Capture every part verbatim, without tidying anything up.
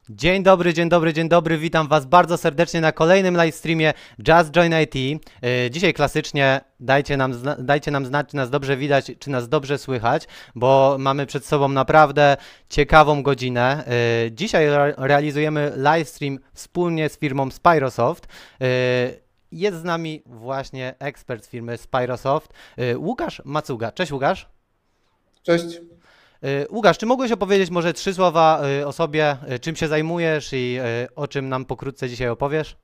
Dzień dobry, dzień dobry, dzień dobry. Witam Was bardzo serdecznie na kolejnym live streamie Just Join I T. Yy, Dzisiaj klasycznie dajcie nam, zna- dajcie nam znać, czy nas dobrze widać, czy nas dobrze słychać, bo mamy przed sobą naprawdę ciekawą godzinę. Yy, Dzisiaj re- realizujemy live stream wspólnie z firmą Spyrosoft. Yy, Jest z nami właśnie ekspert z firmy Spyrosoft, yy, Łukasz Macuga. Cześć Łukasz. Cześć. Y, Łukasz, czy mógłbyś opowiedzieć może trzy słowa y, o sobie, y, czym się zajmujesz i y, o czym nam pokrótce dzisiaj opowiesz?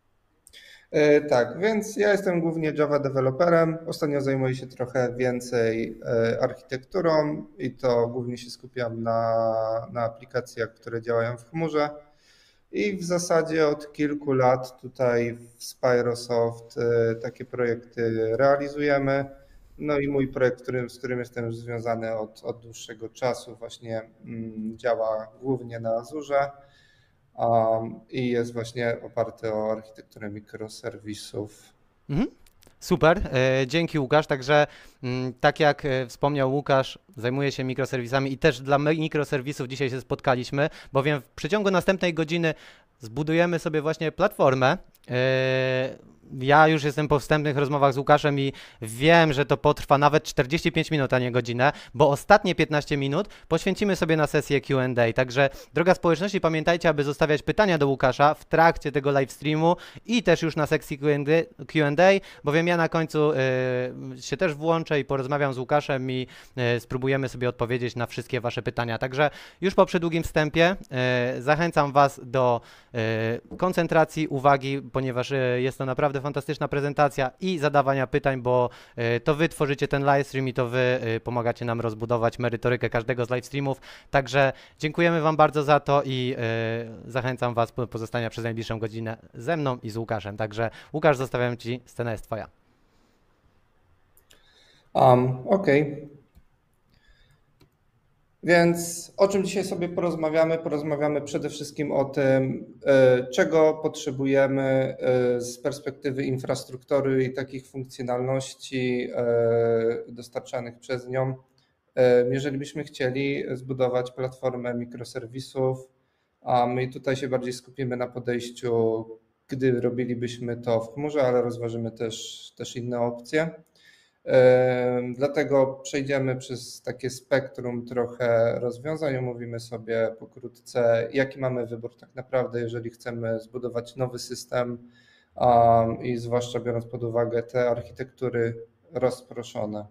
E, Tak, więc ja jestem głównie Java deweloperem. Ostatnio zajmuję się trochę więcej e, architekturą i to głównie się skupiam na, na aplikacjach, które działają w chmurze. I w zasadzie od kilku lat tutaj w Spyrosoft e, takie projekty realizujemy. No i mój projekt, którym, z którym jestem już związany od, od dłuższego czasu, właśnie mm, działa głównie na Azurze. Um, i jest właśnie oparty o architekturę mikroserwisów. Mhm. Super, e, dzięki Łukasz. Także mm, tak jak e, wspomniał Łukasz, zajmuje się mikroserwisami i też dla me- mikroserwisów dzisiaj się spotkaliśmy, bowiem w przeciągu następnej godziny zbudujemy sobie właśnie platformę. E, Ja już jestem po wstępnych rozmowach z Łukaszem i wiem, że to potrwa nawet czterdzieści pięć minut, a nie godzinę, bo ostatnie piętnaście minut poświęcimy sobie na sesję Q and A. Także droga społeczności, pamiętajcie, aby zostawiać pytania do Łukasza w trakcie tego live streamu i też już na sekcji Q and A, Q and A, bowiem ja na końcu y, się też włączę i porozmawiam z Łukaszem i y, spróbujemy sobie odpowiedzieć na wszystkie Wasze pytania. Także już po przydługim wstępie y, zachęcam Was do y, koncentracji, uwagi, ponieważ y, jest to naprawdę fantastyczna prezentacja i zadawania pytań, bo y, to Wy tworzycie ten live stream i to Wy y, pomagacie nam rozbudować merytorykę każdego z live streamów. Także dziękujemy Wam bardzo za to i y, zachęcam Was do pozostania przez najbliższą godzinę ze mną i z Łukaszem. Także Łukasz, zostawiam Ci, scena jest Twoja. Um, okej, więc o czym dzisiaj sobie porozmawiamy? Porozmawiamy przede wszystkim o tym, e, czego potrzebujemy e, z perspektywy infrastruktury i takich funkcjonalności e, dostarczanych przez nią. E, Jeżeli byśmy chcieli zbudować platformę mikroserwisów, a my tutaj się bardziej skupimy na podejściu, gdy robilibyśmy to w chmurze, ale rozważymy też, też inne opcje. Dlatego przejdziemy przez takie spektrum trochę rozwiązań, omówimy sobie pokrótce, jaki mamy wybór tak naprawdę, jeżeli chcemy zbudować nowy system um, i zwłaszcza biorąc pod uwagę te architektury rozproszone.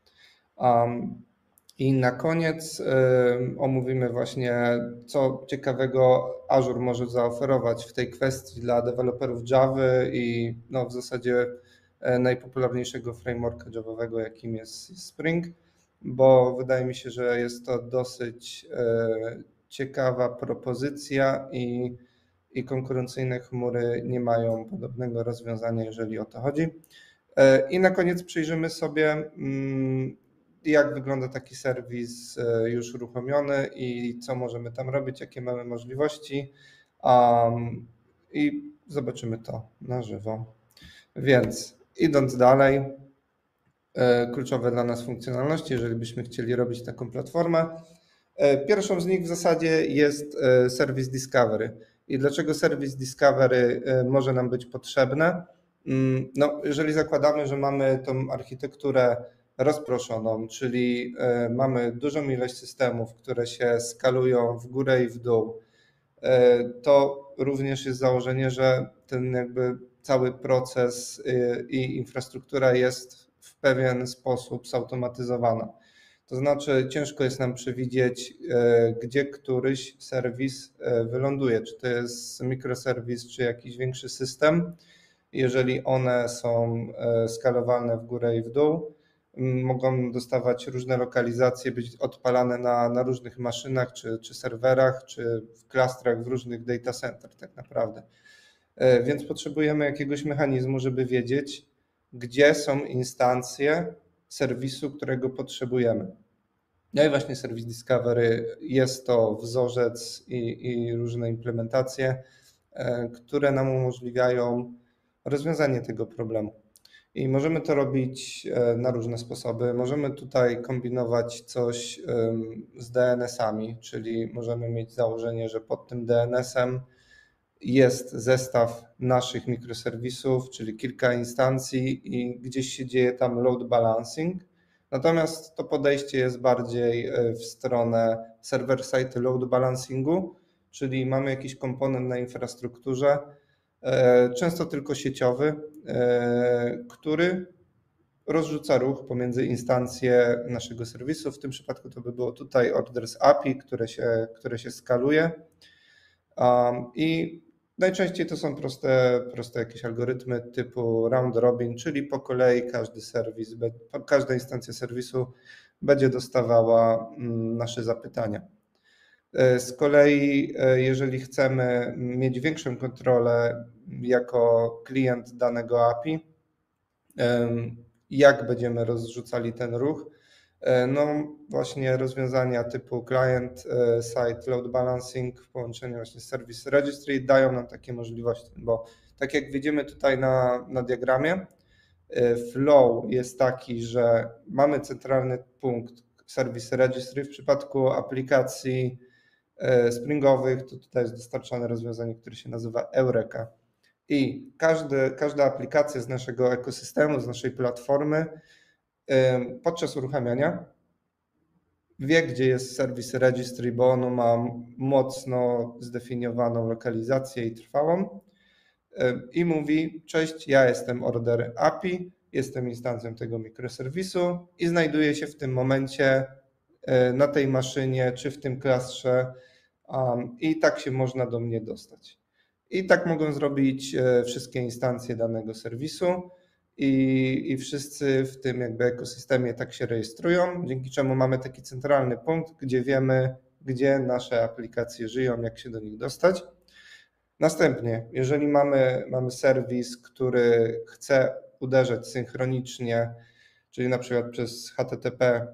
Um, I na koniec um, omówimy właśnie, co ciekawego Azure może zaoferować w tej kwestii dla deweloperów Java i no, w zasadzie e, najpopularniejszego frameworka Javowego, jakim jest jest Spring, bo wydaje mi się, że jest to dosyć e, ciekawa propozycja i, i konkurencyjne chmury nie mają podobnego rozwiązania, jeżeli o to chodzi. E, I na koniec przyjrzymy sobie, mm, jak wygląda taki serwis e, już uruchomiony i co możemy tam robić, jakie mamy możliwości. Um, I zobaczymy to na żywo. Więc idąc dalej, e, kluczowe dla nas funkcjonalności, jeżeli byśmy chcieli robić taką platformę. E, Pierwszą z nich w zasadzie jest e, Service Discovery. I dlaczego Service Discovery e, może nam być potrzebne? Mm, No, jeżeli zakładamy, że mamy tą architekturę rozproszoną, czyli e, mamy dużą ilość systemów, które się skalują w górę i w dół, e, to również jest założenie, że ten jakby cały proces e, i infrastruktura jest w pewien sposób zautomatyzowana. To znaczy, ciężko jest nam przewidzieć, e, gdzie któryś serwis e, wyląduje, czy to jest mikroserwis, czy jakiś większy system. Jeżeli one są e, skalowane w górę i w dół, m, mogą dostawać różne lokalizacje, być odpalane na, na różnych maszynach, czy, czy serwerach, czy w klastrach w różnych data center tak naprawdę. E, Więc potrzebujemy jakiegoś mechanizmu, żeby wiedzieć, gdzie są instancje serwisu, którego potrzebujemy. No i właśnie Service Discovery jest to wzorzec i, i różne implementacje, e, które nam umożliwiają rozwiązanie tego problemu. I możemy to robić na różne sposoby. Możemy tutaj kombinować coś z D N S-ami, czyli możemy mieć założenie, że pod tym D N S-em jest zestaw naszych mikroserwisów, czyli kilka instancji i gdzieś się dzieje tam load balancing. Natomiast to podejście jest bardziej w stronę server-side load balancingu, czyli mamy jakiś komponent na infrastrukturze, często tylko sieciowy, który rozrzuca ruch pomiędzy instancje naszego serwisu. W tym przypadku to by było tutaj Orders A P I, które się, które się skaluje. I najczęściej to są proste, proste jakieś algorytmy typu round robin, czyli po kolei każdy serwis, każda instancja serwisu będzie dostawała nasze zapytania. Z kolei, jeżeli chcemy mieć większą kontrolę jako klient danego A P I, jak będziemy rozrzucali ten ruch, no właśnie rozwiązania typu client side load balancing w połączeniu właśnie z service registry dają nam takie możliwości, bo tak jak widzimy tutaj na, na diagramie, flow jest taki, że mamy centralny punkt service registry. W przypadku aplikacji springowych to tutaj jest dostarczane rozwiązanie, które się nazywa Eureka. I każdy, każda aplikacja z naszego ekosystemu, z naszej platformy podczas uruchamiania wie, gdzie jest Service Registry, bo ono ma mocno zdefiniowaną lokalizację i trwałą i mówi: cześć, ja jestem Order A P I, jestem instancją tego mikroserwisu i znajduję się w tym momencie na tej maszynie czy w tym klastrze i tak się można do mnie dostać. I tak mogą zrobić wszystkie instancje danego serwisu i, i wszyscy w tym jakby ekosystemie tak się rejestrują, dzięki czemu mamy taki centralny punkt, gdzie wiemy, gdzie nasze aplikacje żyją, jak się do nich dostać. Następnie, jeżeli mamy, mamy serwis, który chce uderzać synchronicznie, czyli na przykład przez H T T P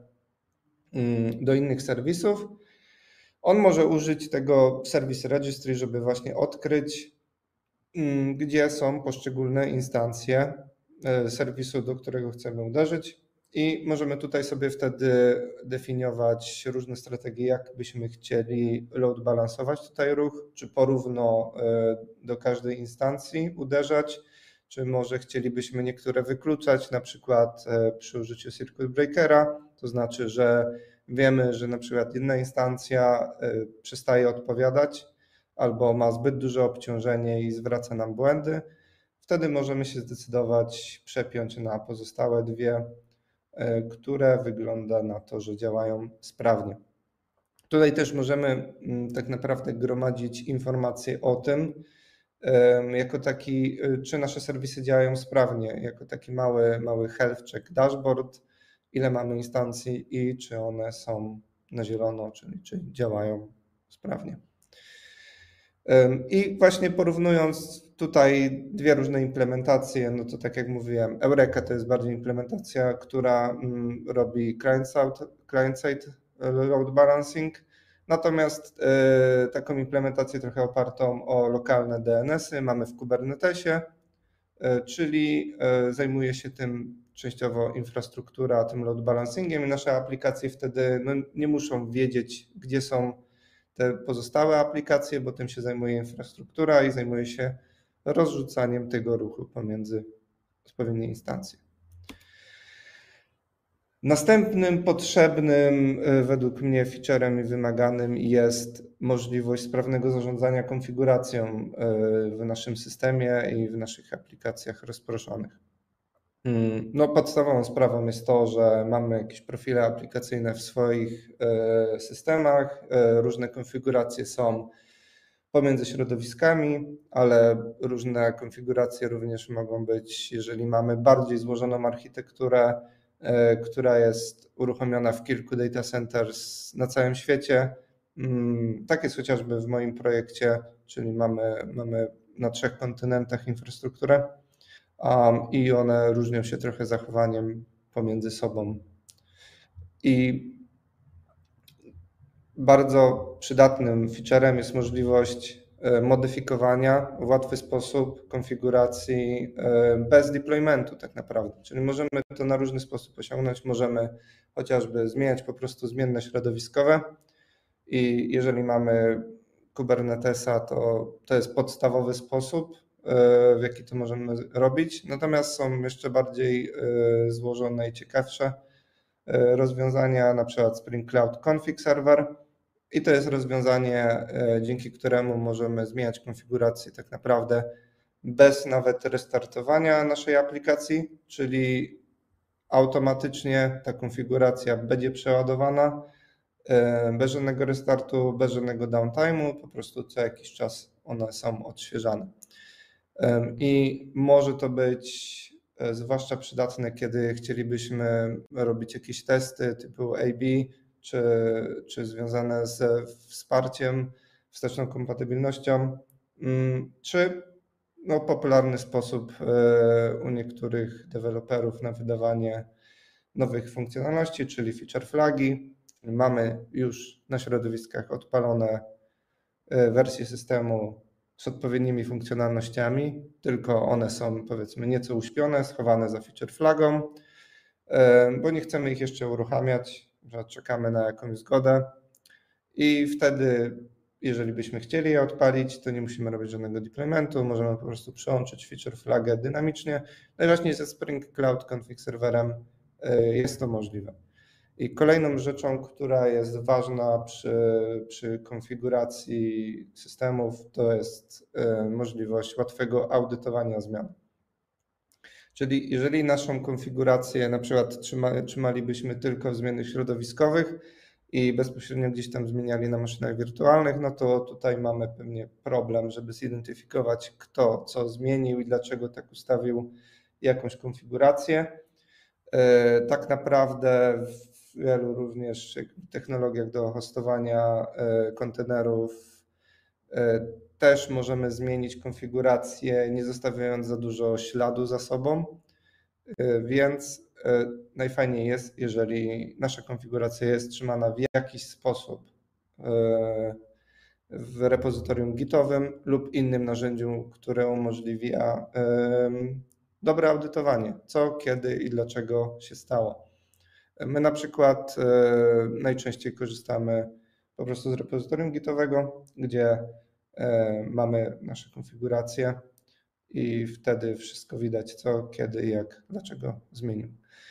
do innych serwisów, on może użyć tego Service Registry, żeby właśnie odkryć, gdzie są poszczególne instancje serwisu, do którego chcemy uderzyć i możemy tutaj sobie wtedy definiować różne strategie, jak byśmy chcieli load balansować tutaj ruch, czy porówno do każdej instancji uderzać, czy może chcielibyśmy niektóre wykluczać, na przykład przy użyciu circuit breakera, to znaczy, że wiemy, że na przykład jedna instancja przestaje odpowiadać albo ma zbyt duże obciążenie i zwraca nam błędy. Wtedy możemy się zdecydować przepiąć na pozostałe dwie, które wygląda na to, że działają sprawnie. Tutaj też możemy tak naprawdę gromadzić informacje o tym, jako taki, czy nasze serwisy działają sprawnie, jako taki mały, mały health check dashboard, ile mamy instancji i czy one są na zielono, czyli czy działają sprawnie. I właśnie porównując tutaj dwie różne implementacje, no to tak jak mówiłem, Eureka to jest bardziej implementacja, która robi client-side client load balancing, natomiast taką implementację trochę opartą o lokalne D N S-y mamy w Kubernetesie, czyli zajmuje się tym częściowo infrastruktura, tym load balancingiem i nasze aplikacje wtedy no, nie muszą wiedzieć, gdzie są te pozostałe aplikacje, bo tym się zajmuje infrastruktura i zajmuje się rozrzucaniem tego ruchu pomiędzy odpowiednie instancje. Następnym potrzebnym według mnie featurem i wymaganym jest możliwość sprawnego zarządzania konfiguracją w naszym systemie i w naszych aplikacjach rozproszonych. No, podstawową sprawą jest to, że mamy jakieś profile aplikacyjne w swoich systemach, różne konfiguracje są pomiędzy środowiskami, ale różne konfiguracje również mogą być, jeżeli mamy bardziej złożoną architekturę, która jest uruchomiona w kilku data centers na całym świecie. Tak jest chociażby w moim projekcie, czyli mamy, mamy na trzech kontynentach infrastrukturę i one różnią się trochę zachowaniem pomiędzy sobą. I bardzo przydatnym featurem jest możliwość modyfikowania w łatwy sposób konfiguracji bez deploymentu tak naprawdę. Czyli możemy to na różny sposób osiągnąć. Możemy chociażby zmieniać po prostu zmienne środowiskowe i jeżeli mamy Kubernetesa, to to jest podstawowy sposób, w jaki to możemy robić. Natomiast są jeszcze bardziej złożone i ciekawsze rozwiązania, na przykład Spring Cloud Config Server. I to jest rozwiązanie, dzięki któremu możemy zmieniać konfigurację tak naprawdę bez nawet restartowania naszej aplikacji, czyli automatycznie ta konfiguracja będzie przeładowana bez żadnego restartu, bez żadnego downtime'u, po prostu co jakiś czas one są odświeżane. I może to być zwłaszcza przydatne, kiedy chcielibyśmy robić jakieś testy typu A B, czy, czy związane ze wsparciem, wsteczną kompatybilnością, czy no, popularny sposób u niektórych deweloperów na wydawanie nowych funkcjonalności, czyli feature flagi. Mamy już na środowiskach odpalone wersje systemu z odpowiednimi funkcjonalnościami, tylko one są powiedzmy nieco uśpione, schowane za feature flagą, bo nie chcemy ich jeszcze uruchamiać, że czekamy na jakąś zgodę i wtedy, jeżeli byśmy chcieli je odpalić, to nie musimy robić żadnego deploymentu, możemy po prostu przełączyć feature flagę dynamicznie. No i właśnie ze Spring Cloud Config Serverem jest to możliwe. I kolejną rzeczą, która jest ważna przy, przy konfiguracji systemów, to jest możliwość łatwego audytowania zmian. Czyli jeżeli naszą konfigurację na przykład trzyma, trzymalibyśmy tylko w zmiennych środowiskowych i bezpośrednio gdzieś tam zmieniali na maszynach wirtualnych, no to tutaj mamy pewnie problem, żeby zidentyfikować, kto co zmienił i dlaczego tak ustawił jakąś konfigurację. Tak naprawdę w wielu również technologiach do hostowania kontenerów też możemy zmienić konfigurację, nie zostawiając za dużo śladu za sobą, więc najfajniej jest, jeżeli nasza konfiguracja jest trzymana w jakiś sposób w repozytorium gitowym lub innym narzędziu, które umożliwia dobre audytowanie, co, kiedy i dlaczego się stało. My na przykład najczęściej korzystamy po prostu z repozytorium gitowego, gdzie mamy nasze konfiguracje i wtedy wszystko widać, co, kiedy, jak, dlaczego zmienił.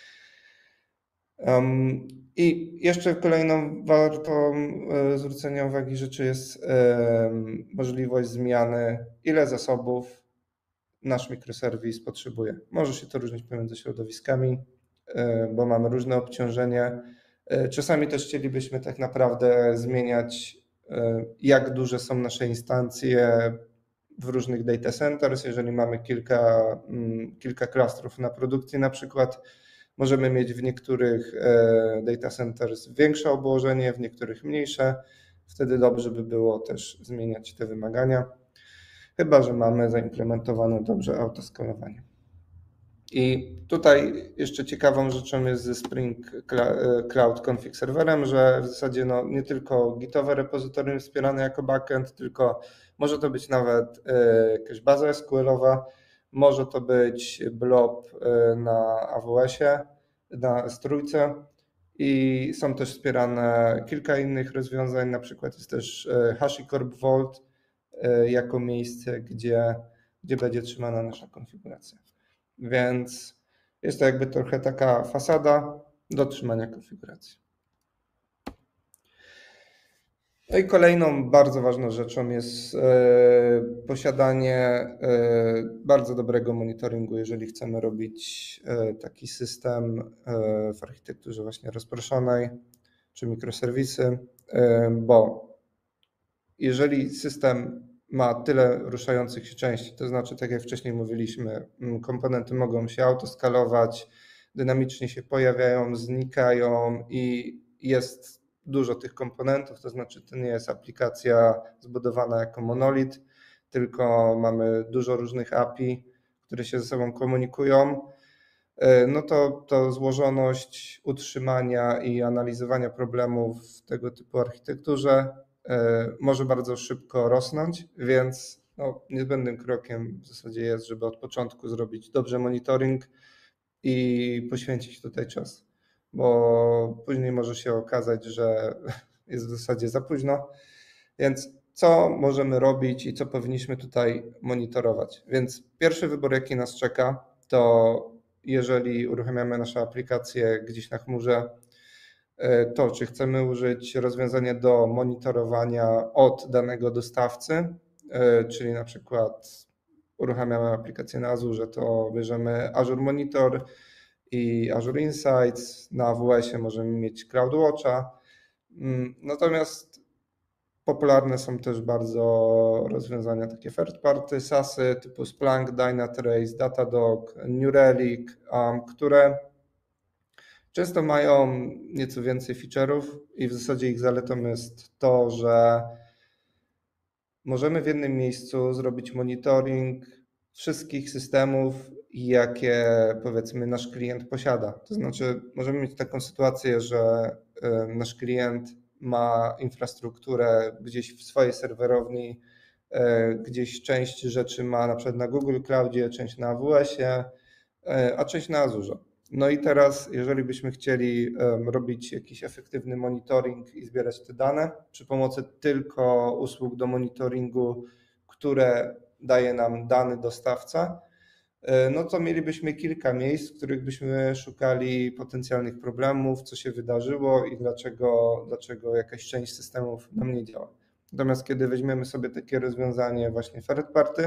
I jeszcze kolejną wartą zwrócenia uwagi rzeczy jest możliwość zmiany, ile zasobów nasz mikroserwis potrzebuje. Może się to różnić pomiędzy środowiskami, bo mamy różne obciążenia. Czasami też chcielibyśmy tak naprawdę zmieniać, jak duże są nasze instancje w różnych data centers. Jeżeli mamy kilka, kilka klastrów na produkcji na przykład, możemy mieć w niektórych data centers większe obłożenie, w niektórych mniejsze. Wtedy dobrze by było też zmieniać te wymagania, chyba że mamy zaimplementowane dobrze autoskalowanie. I tutaj jeszcze ciekawą rzeczą jest ze Spring Cloud Config Serverem, że w zasadzie no, nie tylko gitowe repozytorium wspierane jako backend, tylko może to być nawet jakaś baza S Q L-owa, może to być blob na A W S-ie, na S trzy i są też wspierane kilka innych rozwiązań, na przykład jest też HashiCorp Vault jako miejsce, gdzie, gdzie będzie trzymana nasza konfiguracja. Więc jest to jakby trochę taka fasada do trzymania konfiguracji. No i kolejną bardzo ważną rzeczą jest posiadanie bardzo dobrego monitoringu, jeżeli chcemy robić taki system w architekturze właśnie rozproszonej czy mikroserwisy, bo jeżeli system ma tyle ruszających się części, to znaczy, tak jak wcześniej mówiliśmy, komponenty mogą się autoskalować, dynamicznie się pojawiają, znikają i jest dużo tych komponentów, to znaczy to nie jest aplikacja zbudowana jako monolit, tylko mamy dużo różnych A P I, które się ze sobą komunikują, no to, to złożoność utrzymania i analizowania problemów w tego typu architekturze może bardzo szybko rosnąć, więc no, niezbędnym krokiem w zasadzie jest, żeby od początku zrobić dobrze monitoring i poświęcić tutaj czas, bo później może się okazać, że jest w zasadzie za późno. Więc co możemy robić i co powinniśmy tutaj monitorować? Więc pierwszy wybór, jaki nas czeka, to jeżeli uruchamiamy naszą aplikację gdzieś na chmurze, to czy chcemy użyć rozwiązania do monitorowania od danego dostawcy, czyli na przykład uruchamiamy aplikację na Azure, to bierzemy Azure Monitor i Azure Insights, na A W S-ie możemy mieć CloudWatcha, natomiast popularne są też bardzo rozwiązania takie third party, SaaSy typu Splunk, Dynatrace, Datadog, New Relic, um, które często mają nieco więcej feature'ów i w zasadzie ich zaletą jest to, że możemy w jednym miejscu zrobić monitoring wszystkich systemów, jakie powiedzmy nasz klient posiada. To znaczy możemy mieć taką sytuację, że nasz klient ma infrastrukturę gdzieś w swojej serwerowni, gdzieś część rzeczy ma na przykład na Google Cloudzie, część na A W S-ie, a część na Azure. No i teraz, jeżeli byśmy chcieli robić jakiś efektywny monitoring i zbierać te dane przy pomocy tylko usług do monitoringu, które daje nam dany dostawca, no to mielibyśmy kilka miejsc, w których byśmy szukali potencjalnych problemów, co się wydarzyło i dlaczego, dlaczego jakaś część systemów nam nie działa. Natomiast kiedy weźmiemy sobie takie rozwiązanie właśnie third party,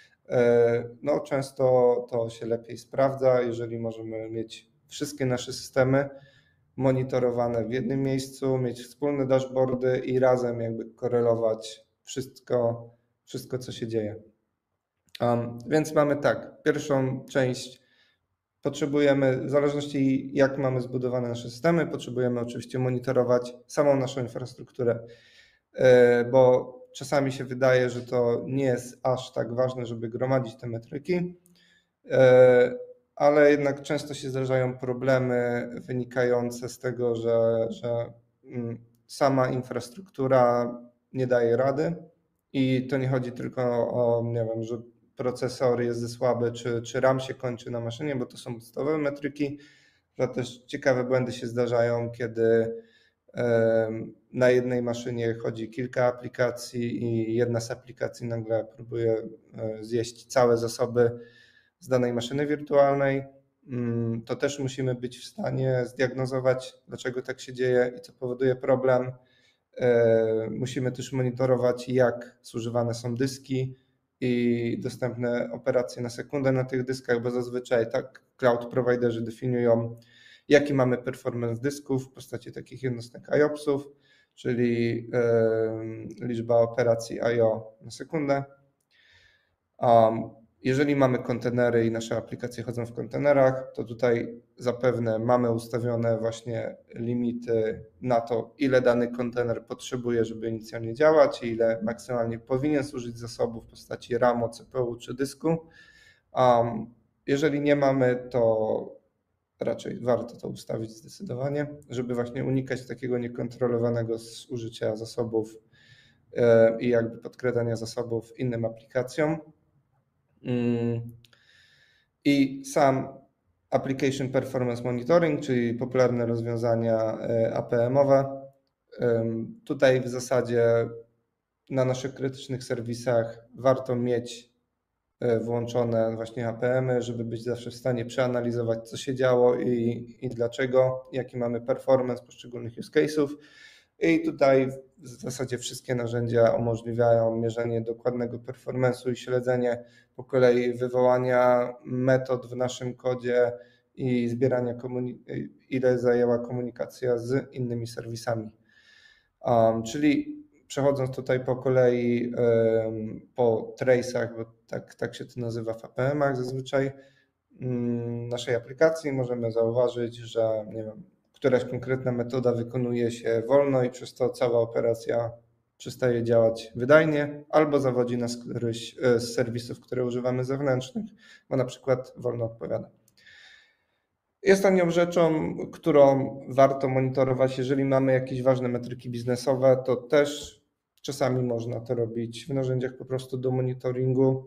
no często to się lepiej sprawdza, jeżeli możemy mieć wszystkie nasze systemy monitorowane w jednym miejscu, mieć wspólne dashboardy i razem jakby korelować wszystko, wszystko co się dzieje. Um, więc mamy tak, pierwszą część potrzebujemy, w zależności jak mamy zbudowane nasze systemy, potrzebujemy oczywiście monitorować samą naszą infrastrukturę, bo czasami się wydaje, że to nie jest aż tak ważne, żeby gromadzić te metryki, ale jednak często się zdarzają problemy wynikające z tego, że, że sama infrastruktura nie daje rady i to nie chodzi tylko o, nie wiem, że procesor jest za słaby, czy, czy RAM się kończy na maszynie, bo to są podstawowe metryki, że też ciekawe błędy się zdarzają, kiedy na jednej maszynie chodzi kilka aplikacji i jedna z aplikacji nagle próbuje zjeść całe zasoby z danej maszyny wirtualnej. To też musimy być w stanie zdiagnozować, dlaczego tak się dzieje i co powoduje problem. Musimy też monitorować, jak zużywane są dyski i dostępne operacje na sekundę na tych dyskach, bo zazwyczaj tak cloud providerzy definiują, jaki mamy performance dysków w postaci takich jednostek I O P S-ów, czyli liczba operacji I O na sekundę. Jeżeli mamy kontenery i nasze aplikacje chodzą w kontenerach, to tutaj zapewne mamy ustawione właśnie limity na to, ile dany kontener potrzebuje, żeby inicjalnie działać i ile maksymalnie powinien służyć zasobów w postaci ramu, C P U czy dysku. Jeżeli nie mamy, to raczej warto to ustawić zdecydowanie, żeby właśnie unikać takiego niekontrolowanego zużycia zasobów i jakby podkradania zasobów innym aplikacjom. I sam Application Performance Monitoring, czyli popularne rozwiązania A P M-owe. Tutaj w zasadzie na naszych krytycznych serwisach warto mieć włączone właśnie A P M-y, żeby być zawsze w stanie przeanalizować, co się działo i, i dlaczego, jaki mamy performance poszczególnych use case'ów. I tutaj w zasadzie wszystkie narzędzia umożliwiają mierzenie dokładnego performance'u i śledzenie po kolei wywołania metod w naszym kodzie i zbierania, ile zajęła komunikacja z innymi serwisami. Um, czyli przechodząc tutaj po kolei um, po trace'ach, bo tak, tak się to nazywa w A P M-ach zazwyczaj, um, naszej aplikacji możemy zauważyć, że nie wiem, któraś konkretna metoda wykonuje się wolno i przez to cała operacja przestaje działać wydajnie albo zawodzi nas któryś z serwisów, które używamy zewnętrznych, bo na przykład wolno odpowiada. Ostatnią rzeczą, którą warto monitorować, jeżeli mamy jakieś ważne metryki biznesowe, to też Czasami można to robić w narzędziach po prostu do monitoringu.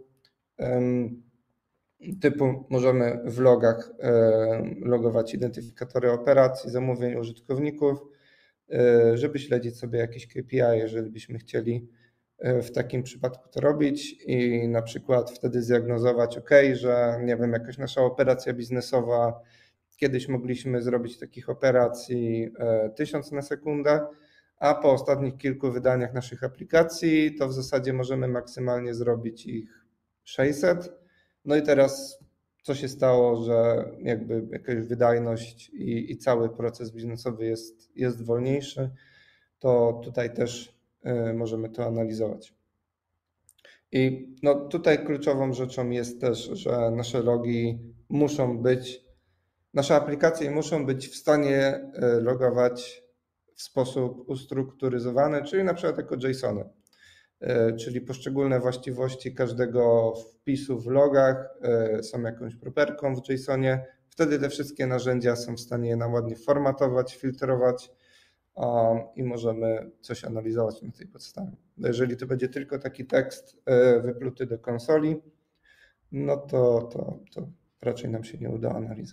Typu możemy w logach logować identyfikatory operacji, zamówień użytkowników, żeby śledzić sobie jakieś K P I, jeżeli byśmy chcieli w takim przypadku to robić i na przykład wtedy zdiagnozować, ok, że nie wiem, jakaś nasza operacja biznesowa, kiedyś mogliśmy zrobić takich operacji tysiąc na sekundę, a po ostatnich kilku wydaniach naszych aplikacji to w zasadzie możemy maksymalnie zrobić ich sześćset. No i teraz co się stało, że jakby jakaś wydajność i, i cały proces biznesowy jest, jest wolniejszy, to tutaj też y, możemy to analizować. I no tutaj kluczową rzeczą jest też, że nasze logi muszą być, nasze aplikacje muszą być w stanie logować w sposób ustrukturyzowany, czyli na przykład jako JSON-y, czyli poszczególne właściwości każdego wpisu w logach są jakąś properką w JSON-ie. Wtedy te wszystkie narzędzia są w stanie je nam ładnie formatować, filtrować i możemy coś analizować na tej podstawie. Jeżeli to będzie tylko taki tekst wypluty do konsoli, no to, to, to raczej nam się nie uda analiza.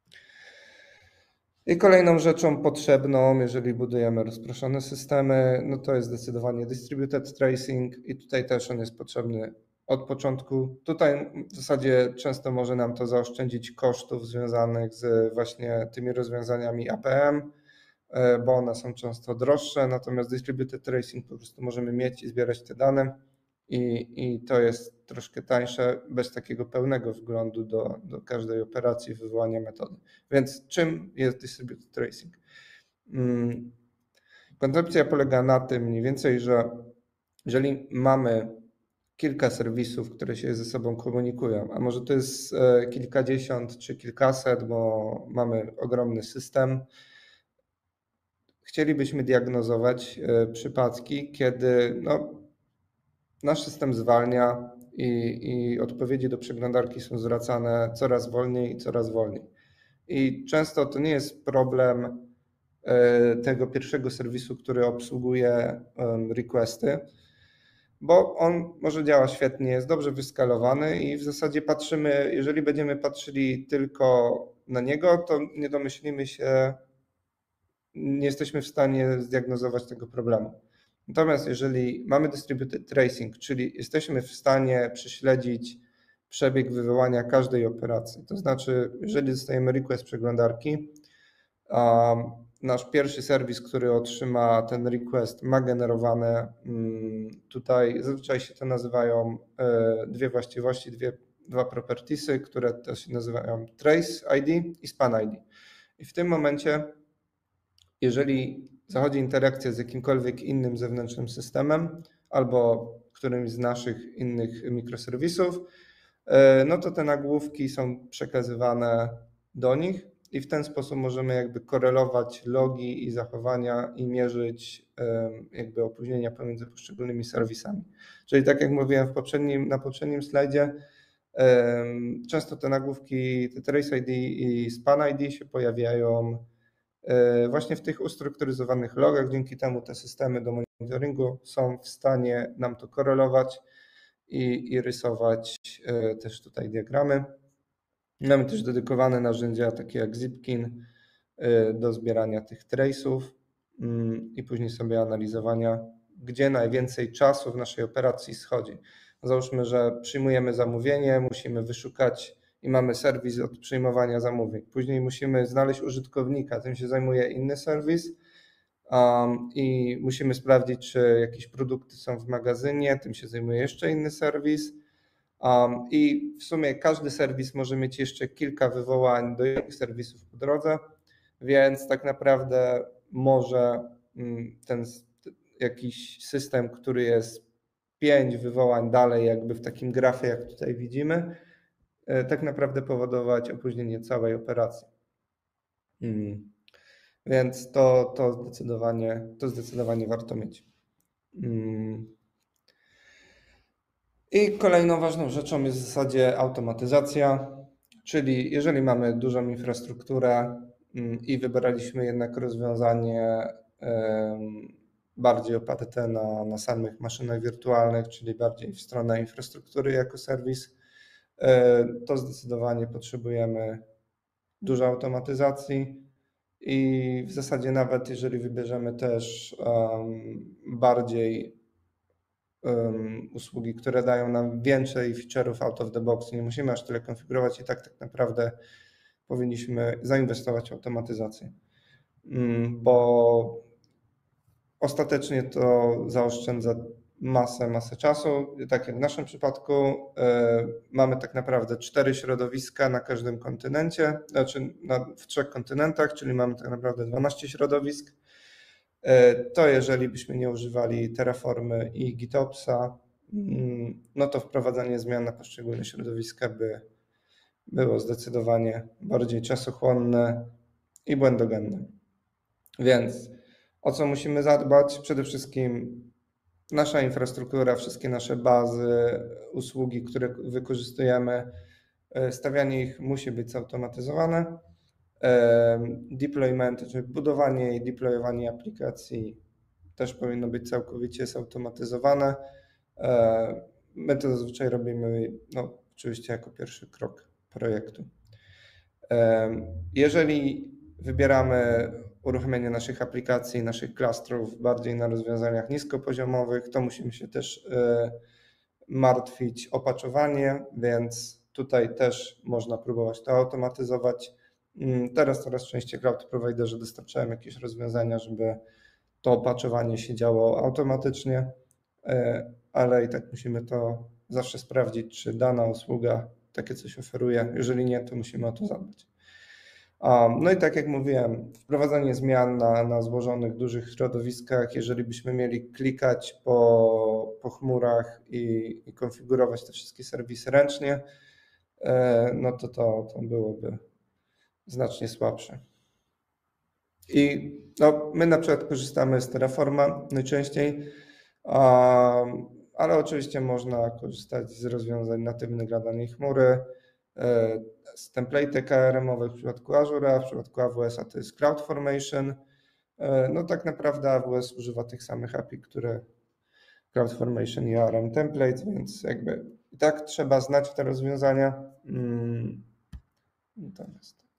I kolejną rzeczą potrzebną, jeżeli budujemy rozproszone systemy, no to jest zdecydowanie distributed tracing i tutaj też on jest potrzebny od początku. Tutaj w zasadzie często może nam to zaoszczędzić kosztów związanych z właśnie tymi rozwiązaniami A P M, bo one są często droższe, natomiast distributed tracing po prostu możemy mieć i zbierać te dane i, i to jest troszkę tańsze, bez takiego pełnego wglądu do, do każdej operacji wywołania metody. Więc czym jest distributed tracing? Koncepcja polega na tym mniej więcej, że jeżeli mamy kilka serwisów, które się ze sobą komunikują, a może to jest kilkadziesiąt czy kilkaset, bo mamy ogromny system, chcielibyśmy diagnozować przypadki, kiedy no, nasz system zwalnia i, i odpowiedzi do przeglądarki są zwracane coraz wolniej i coraz wolniej. I często to nie jest problem tego pierwszego serwisu, który obsługuje requesty, bo on może działa świetnie, jest dobrze wyskalowany i w zasadzie patrzymy, jeżeli będziemy patrzyli tylko na niego, to nie domyślimy się, nie jesteśmy w stanie zdiagnozować tego problemu. Natomiast jeżeli mamy distributed tracing, czyli jesteśmy w stanie prześledzić przebieg wywołania każdej operacji, to znaczy jeżeli dostajemy request przeglądarki, nasz pierwszy serwis, który otrzyma ten request, ma generowane tutaj, zazwyczaj się to nazywają dwie właściwości, dwie, dwa propertiesy, które też się nazywają trace I D i span I D. I w tym momencie, jeżeli zachodzi interakcja z jakimkolwiek innym zewnętrznym systemem albo którymś z naszych innych mikroserwisów, no to te nagłówki są przekazywane do nich i w ten sposób możemy jakby korelować logi i zachowania i mierzyć jakby opóźnienia pomiędzy poszczególnymi serwisami. Czyli tak jak mówiłem w poprzednim, na poprzednim slajdzie, często te nagłówki, te trace I D i span I D się pojawiają właśnie w tych ustrukturyzowanych logach. Dzięki temu te systemy do monitoringu są w stanie nam to korelować i, i rysować też tutaj diagramy. Mamy też dedykowane narzędzia takie jak Zipkin do zbierania tych trace'ów i później sobie analizowania, gdzie najwięcej czasu w naszej operacji schodzi. Załóżmy, że przyjmujemy zamówienie, musimy wyszukać i mamy serwis od przyjmowania zamówień. Później musimy znaleźć użytkownika, tym się zajmuje inny serwis um, i musimy sprawdzić, czy jakieś produkty są w magazynie, tym się zajmuje jeszcze inny serwis. Um, I w sumie każdy serwis może mieć jeszcze kilka wywołań do innych serwisów po drodze, więc tak naprawdę może ten jakiś system, który jest pięć wywołań dalej, jakby w takim grafie, jak tutaj widzimy, tak naprawdę powodować opóźnienie całej operacji. Hmm. Więc to, to, zdecydowanie, to zdecydowanie warto mieć. Hmm. I kolejną ważną rzeczą jest w zasadzie automatyzacja, czyli jeżeli mamy dużą infrastrukturę i wybraliśmy jednak rozwiązanie bardziej oparte na, na samych maszynach wirtualnych, czyli bardziej w stronę infrastruktury jako serwis, to zdecydowanie potrzebujemy dużo automatyzacji i w zasadzie nawet jeżeli wybierzemy też um, bardziej um, usługi, które dają nam więcej feature'ów out of the box, nie musimy aż tyle konfigurować i tak tak naprawdę powinniśmy zainwestować w automatyzację, bo ostatecznie to zaoszczędza masę, masę czasu. Tak jak w naszym przypadku y, mamy tak naprawdę cztery środowiska na każdym kontynencie, znaczy na, w trzech kontynentach, czyli mamy tak naprawdę dwanaście środowisk. Y, to jeżeli byśmy nie używali Terraformy i GitOpsa, y, no to wprowadzanie zmian na poszczególne środowiska by było zdecydowanie bardziej czasochłonne i błędogenne. Więc o co musimy zadbać? Przede wszystkim nasza infrastruktura, wszystkie nasze bazy, usługi, które wykorzystujemy, stawianie ich musi być zautomatyzowane. Deployment, czyli budowanie i deployowanie aplikacji też powinno być całkowicie zautomatyzowane. My to zazwyczaj robimy, no, oczywiście jako pierwszy krok projektu. Jeżeli wybieramy uruchomienie naszych aplikacji, naszych klastrów bardziej na rozwiązaniach niskopoziomowych, to musimy się też martwić o patchowanie, więc tutaj też można próbować to automatyzować. Teraz coraz częściej cloud providerzy dostarczają jakieś rozwiązania, żeby to patchowanie się działo automatycznie, ale i tak musimy to zawsze sprawdzić, czy dana usługa takie coś oferuje. Jeżeli nie, to musimy o to zadbać. No i tak jak mówiłem, wprowadzanie zmian na, na złożonych, dużych środowiskach, jeżeli byśmy mieli klikać po, po chmurach i, i konfigurować te wszystkie serwisy ręcznie, no to, to to byłoby znacznie słabsze. I no, my na przykład korzystamy z Terraforma najczęściej, ale oczywiście można korzystać z rozwiązań natywnych dla danej chmury, z template K R M-owych w przypadku Azure, w przypadku A W S a to jest CloudFormation. No tak naprawdę A W S używa tych samych A P I, które CloudFormation i A R M Templates, więc jakby i tak trzeba znać te rozwiązania. Natomiast tak.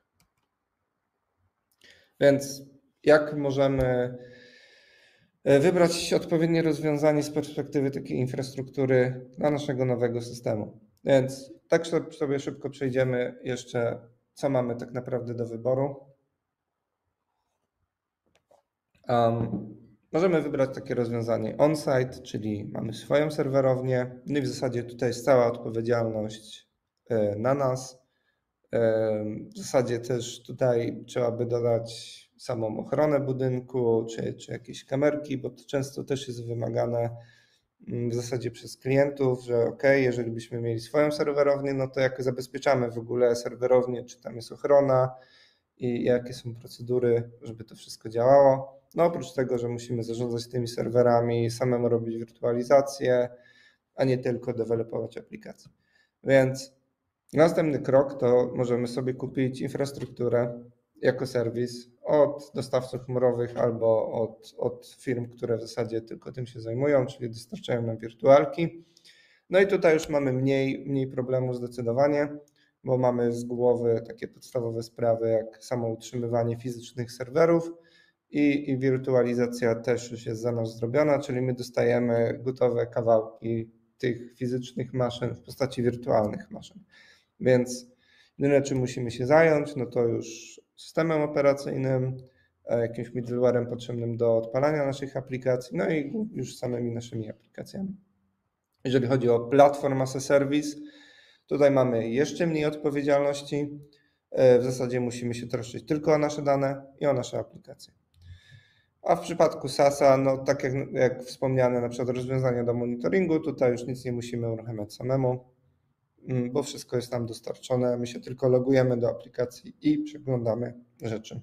Więc jak możemy wybrać odpowiednie rozwiązanie z perspektywy takiej infrastruktury dla naszego nowego systemu? Więc tak sobie szybko przejdziemy jeszcze, co mamy tak naprawdę do wyboru. Um, możemy wybrać takie rozwiązanie on-site, czyli mamy swoją serwerownię, no i w zasadzie tutaj jest cała odpowiedzialność na nas. W zasadzie też tutaj trzeba by dodać samą ochronę budynku, czy, czy jakieś kamerki, bo to często też jest wymagane w zasadzie przez klientów, że ok, jeżeli byśmy mieli swoją serwerownię, no to jak zabezpieczamy w ogóle serwerownię, czy tam jest ochrona i jakie są procedury, żeby to wszystko działało. No oprócz tego, że musimy zarządzać tymi serwerami, samemu robić wirtualizację, a nie tylko dewelopować aplikacje. Więc następny krok to możemy sobie kupić infrastrukturę jako serwis od dostawców chmurowych albo od, od firm, które w zasadzie tylko tym się zajmują, czyli dostarczają nam wirtualki. No i tutaj już mamy mniej, mniej problemu zdecydowanie, bo mamy z głowy takie podstawowe sprawy jak samo utrzymywanie fizycznych serwerów i, i wirtualizacja też już jest za nas zrobiona, czyli my dostajemy gotowe kawałki tych fizycznych maszyn w postaci wirtualnych maszyn. Więc jedyne czym musimy się zająć, no to już systemem operacyjnym, jakimś middlewarem potrzebnym do odpalania naszych aplikacji, no i już samymi naszymi aplikacjami. Jeżeli chodzi o Platform as a Service, tutaj mamy jeszcze mniej odpowiedzialności. W zasadzie musimy się troszczyć tylko o nasze dane i o nasze aplikacje. A w przypadku SaaS-a, no tak jak, jak wspomniane, na przykład rozwiązania do monitoringu, tutaj już nic nie musimy uruchamiać samemu, bo wszystko jest nam dostarczone. My się tylko logujemy do aplikacji i przeglądamy rzeczy.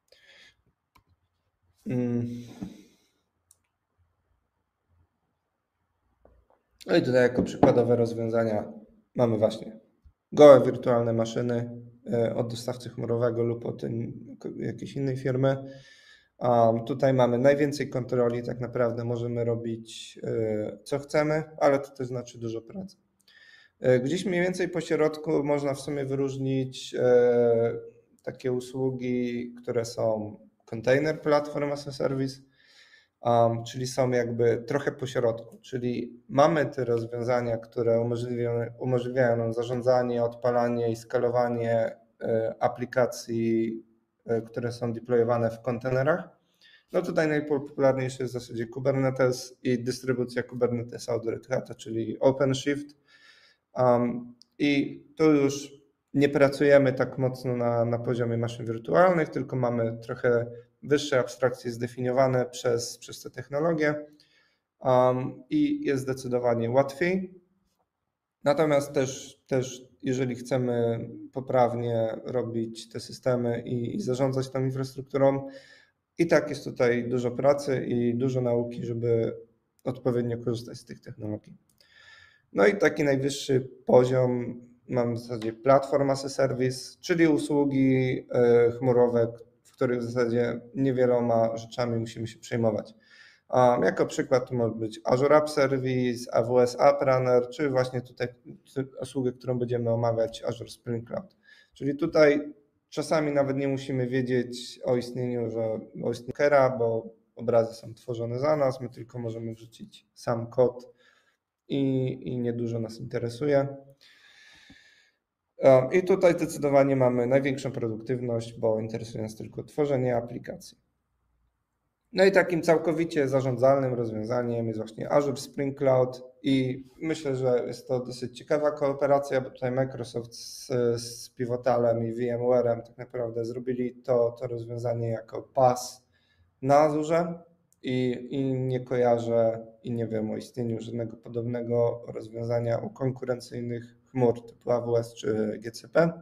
No i tutaj jako przykładowe rozwiązania mamy właśnie gołe wirtualne maszyny od dostawcy chmurowego lub od jakiejś innej firmy. Um, tutaj mamy najwięcej kontroli, tak naprawdę możemy robić y, co chcemy, ale to też znaczy dużo pracy. Y, gdzieś mniej więcej po środku można w sumie wyróżnić y, takie usługi, które są Container Platform as a Service, um, czyli są jakby trochę po środku, czyli mamy te rozwiązania, które umożliwiają, umożliwiają nam zarządzanie, odpalanie i skalowanie y, aplikacji, y, które są deployowane w kontenerach. No tutaj najpopularniejszy jest w zasadzie Kubernetes i dystrybucja Kubernetesa od Red Hata, czyli OpenShift. Um, I tu już nie pracujemy tak mocno na, na poziomie maszyn wirtualnych, tylko mamy trochę wyższe abstrakcje zdefiniowane przez, przez te technologie um, i jest zdecydowanie łatwiej. Natomiast też, też jeżeli chcemy poprawnie robić te systemy i, i zarządzać tą infrastrukturą, i tak jest tutaj dużo pracy i dużo nauki, żeby odpowiednio korzystać z tych technologii. No i taki najwyższy poziom mam w zasadzie Platform as a Service, czyli usługi chmurowe, w których w zasadzie niewieloma rzeczami musimy się przejmować. Um, jako przykład to może być Azure App Service, A W S App Runner, czy właśnie tutaj usługę, którą będziemy omawiać, Azure Spring Cloud. Czyli tutaj czasami nawet nie musimy wiedzieć o istnieniu, że o istnieniu Dockera, bo obrazy są tworzone za nas, my tylko możemy wrzucić sam kod i, i niedużo nas interesuje. I tutaj zdecydowanie mamy największą produktywność, bo interesuje nas tylko tworzenie aplikacji. No i takim całkowicie zarządzalnym rozwiązaniem jest właśnie Azure Spring Cloud i myślę, że jest to dosyć ciekawa kooperacja, bo tutaj Microsoft z, z Pivotalem i VMware'em tak naprawdę zrobili to, to rozwiązanie jako PaaS na Azure i, i nie kojarzę i nie wiem o istnieniu żadnego podobnego rozwiązania u konkurencyjnych chmur typu A W S czy G C P.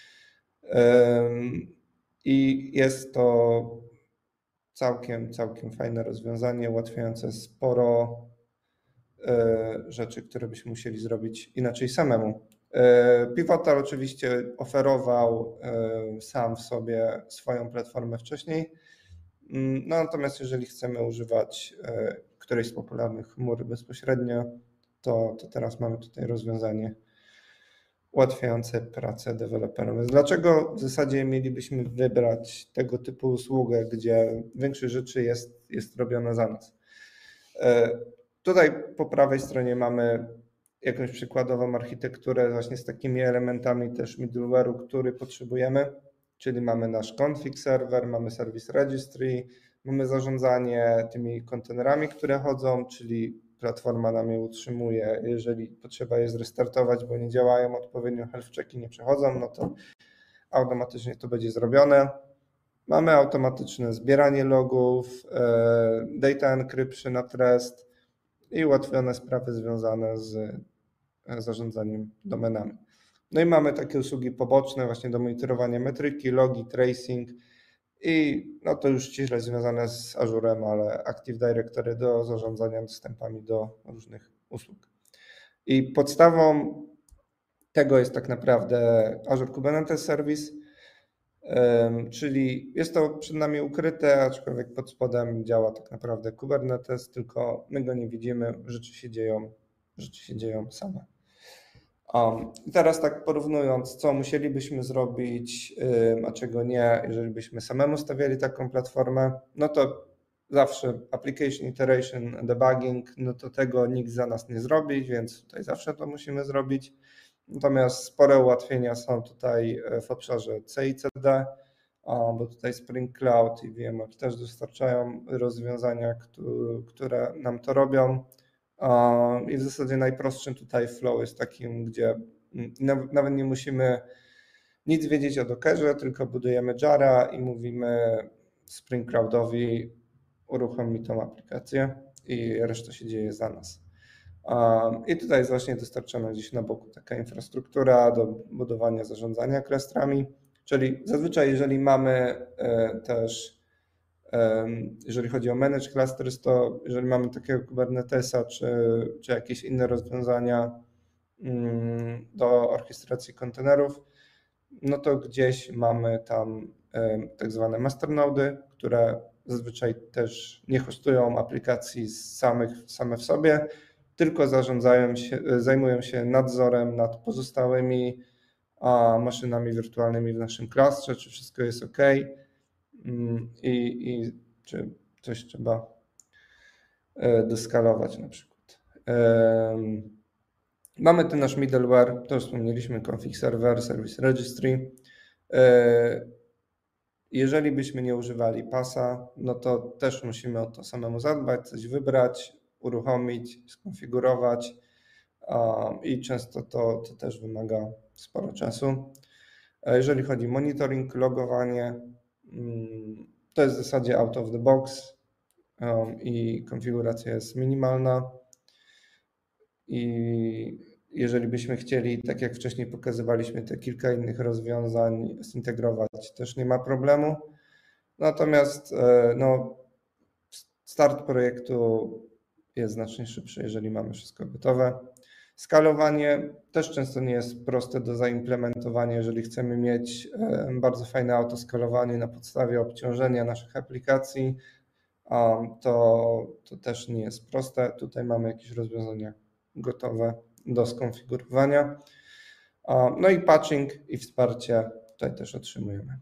I jest to całkiem, całkiem fajne rozwiązanie, ułatwiające sporo rzeczy, które byśmy musieli zrobić inaczej samemu. Pivotal oczywiście oferował sam w sobie swoją platformę wcześniej, no natomiast jeżeli chcemy używać którejś z popularnych chmur bezpośrednio, to, to teraz mamy tutaj rozwiązanie ułatwiające pracę deweloperom. Więc dlaczego w zasadzie mielibyśmy wybrać tego typu usługę, gdzie większość rzeczy jest, jest robiona za nas? Tutaj po prawej stronie mamy jakąś przykładową architekturę właśnie z takimi elementami też middleware'u, który potrzebujemy, czyli mamy nasz config server, mamy service registry, mamy zarządzanie tymi kontenerami, które chodzą, czyli platforma nam je utrzymuje. Jeżeli potrzeba je zrestartować, bo nie działają odpowiednio, health checki nie przechodzą, no to automatycznie to będzie zrobione. Mamy automatyczne zbieranie logów, data encryption at rest i ułatwione sprawy związane z zarządzaniem domenami. No i mamy takie usługi poboczne właśnie do monitorowania metryki, logi, tracing i no to już ściśle związane z Azurem, ale Active Directory do zarządzania dostępami do różnych usług. I podstawą tego jest tak naprawdę Azure Kubernetes Service, czyli jest to przed nami ukryte, aczkolwiek pod spodem działa tak naprawdę Kubernetes, tylko my go nie widzimy, rzeczy się dzieją, rzeczy się dzieją same. Um, I teraz tak porównując, co musielibyśmy zrobić, um, a czego nie, jeżeli byśmy samemu stawiali taką platformę, no to zawsze application iteration, debugging, no to tego nikt za nas nie zrobi, więc tutaj zawsze to musimy zrobić. Natomiast spore ułatwienia są tutaj w obszarze C I C D, bo tutaj Spring Cloud i VMware też dostarczają rozwiązania, które nam to robią. I w zasadzie najprostszym tutaj flow jest takim, gdzie nawet nie musimy nic wiedzieć o Dockerze, tylko budujemy Jara i mówimy Spring Cloudowi uruchom mi tą aplikację i reszta się dzieje za nas. I tutaj jest właśnie dostarczona gdzieś na boku taka infrastruktura do budowania zarządzania klastrami, czyli zazwyczaj jeżeli mamy też, jeżeli chodzi o manage clusters, to jeżeli mamy takiego Kubernetesa czy, czy jakieś inne rozwiązania do orkiestracji kontenerów, no to gdzieś mamy tam tak zwane masternody, które zazwyczaj też nie hostują aplikacji samych, same w sobie, tylko zarządzają się, zajmują się nadzorem nad pozostałymi maszynami wirtualnymi w naszym klastrze, czy wszystko jest OK i, i czy coś trzeba doskalować na przykład. Mamy ten nasz middleware, to już wspomnieliśmy, config server, service registry. Jeżeli byśmy nie używali pasa, no to też musimy o to samemu zadbać, coś wybrać, uruchomić, skonfigurować i często to, to też wymaga sporo czasu. Jeżeli chodzi o monitoring, logowanie, to jest w zasadzie out of the box i konfiguracja jest minimalna. I jeżeli byśmy chcieli, tak jak wcześniej pokazywaliśmy, te kilka innych rozwiązań zintegrować, też nie ma problemu. Natomiast no, start projektu jest znacznie szybszy, jeżeli mamy wszystko gotowe. Skalowanie też często nie jest proste do zaimplementowania, jeżeli chcemy mieć bardzo fajne autoskalowanie na podstawie obciążenia naszych aplikacji, to, to też nie jest proste. Tutaj mamy jakieś rozwiązania gotowe do skonfigurowania. No i patching i wsparcie tutaj też otrzymujemy.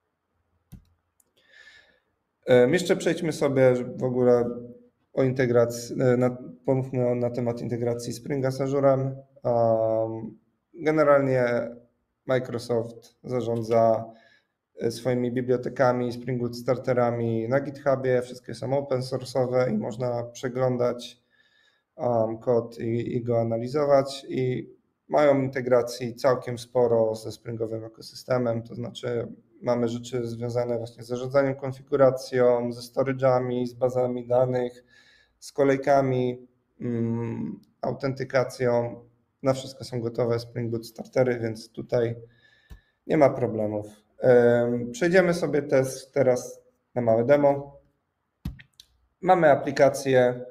Jeszcze przejdźmy sobie w ogóle o integracji, na, pomówmy na temat integracji Springa z Azurem. Generalnie Microsoft zarządza swoimi bibliotekami, Spring Boot starterami na GitHubie. Wszystkie są open source'owe i można przeglądać kod i, i go analizować, i mają integracji całkiem sporo ze Springowym ekosystemem, to znaczy mamy rzeczy związane właśnie z zarządzaniem konfiguracją, ze storage'ami, z bazami danych, z kolejkami, um, autentykacją. Na wszystko są gotowe Spring Boot startery, więc tutaj nie ma problemów. Um, przejdziemy sobie też teraz na małe demo. Mamy aplikację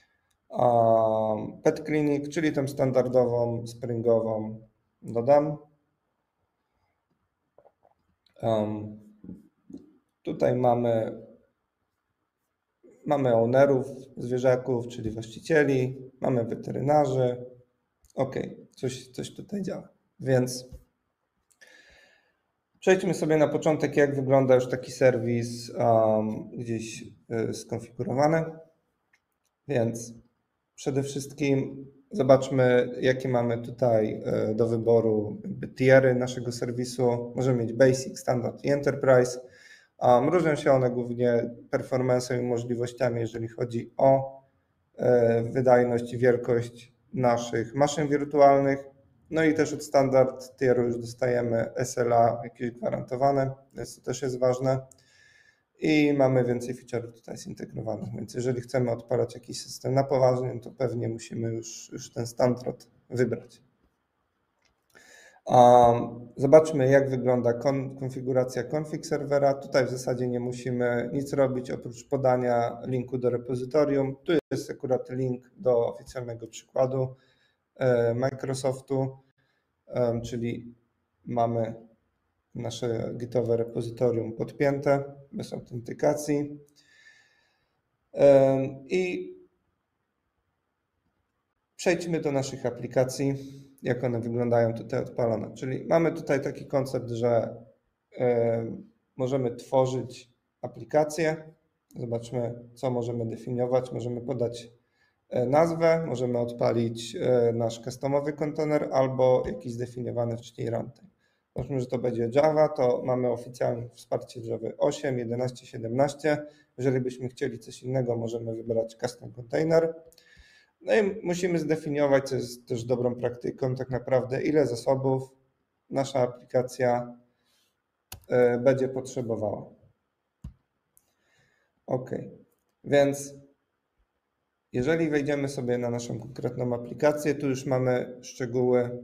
um, Pet Clinic, czyli tą standardową, springową dodam. Um, tutaj mamy, mamy ownerów zwierzaków, czyli właścicieli, mamy weterynarzy. OK, coś, coś tutaj działa. Więc przejdźmy sobie na początek, jak wygląda już taki serwis um, gdzieś y, skonfigurowany. Więc przede wszystkim zobaczmy, jakie mamy tutaj do wyboru tiery naszego serwisu. Możemy mieć Basic, Standard i Enterprise. Um, różnią się one głównie performance'em i możliwościami, jeżeli chodzi o e, wydajność i wielkość naszych maszyn wirtualnych. No i też od standard tieru już dostajemy S L A jakieś gwarantowane, więc to też jest ważne. I mamy więcej feature'ów tutaj zintegrowanych, więc jeżeli chcemy odpalać jakiś system na poważnie, to pewnie musimy już, już ten standard wybrać. Um, zobaczmy, jak wygląda kon, konfiguracja config serwera. Tutaj w zasadzie nie musimy nic robić oprócz podania linku do repozytorium. Tu jest akurat link do oficjalnego przykładu e, Microsoftu, e, czyli mamy nasze gitowe repozytorium podpięte bez autentykacji. I przejdźmy do naszych aplikacji, jak one wyglądają tutaj odpalone. Czyli mamy tutaj taki koncept, że możemy tworzyć aplikację. Zobaczmy, co możemy definiować. Możemy podać nazwę, możemy odpalić nasz customowy kontener albo jakiś zdefiniowany wcześniej runtime. Zobaczmy, że to będzie Java, to mamy oficjalne wsparcie Java osiem, jedenaście, siedemnaście. Jeżeli byśmy chcieli coś innego, możemy wybrać custom container. No i musimy zdefiniować, co jest też dobrą praktyką, tak naprawdę ile zasobów nasza aplikacja będzie potrzebowała. OK, więc jeżeli wejdziemy sobie na naszą konkretną aplikację, tu już mamy szczegóły,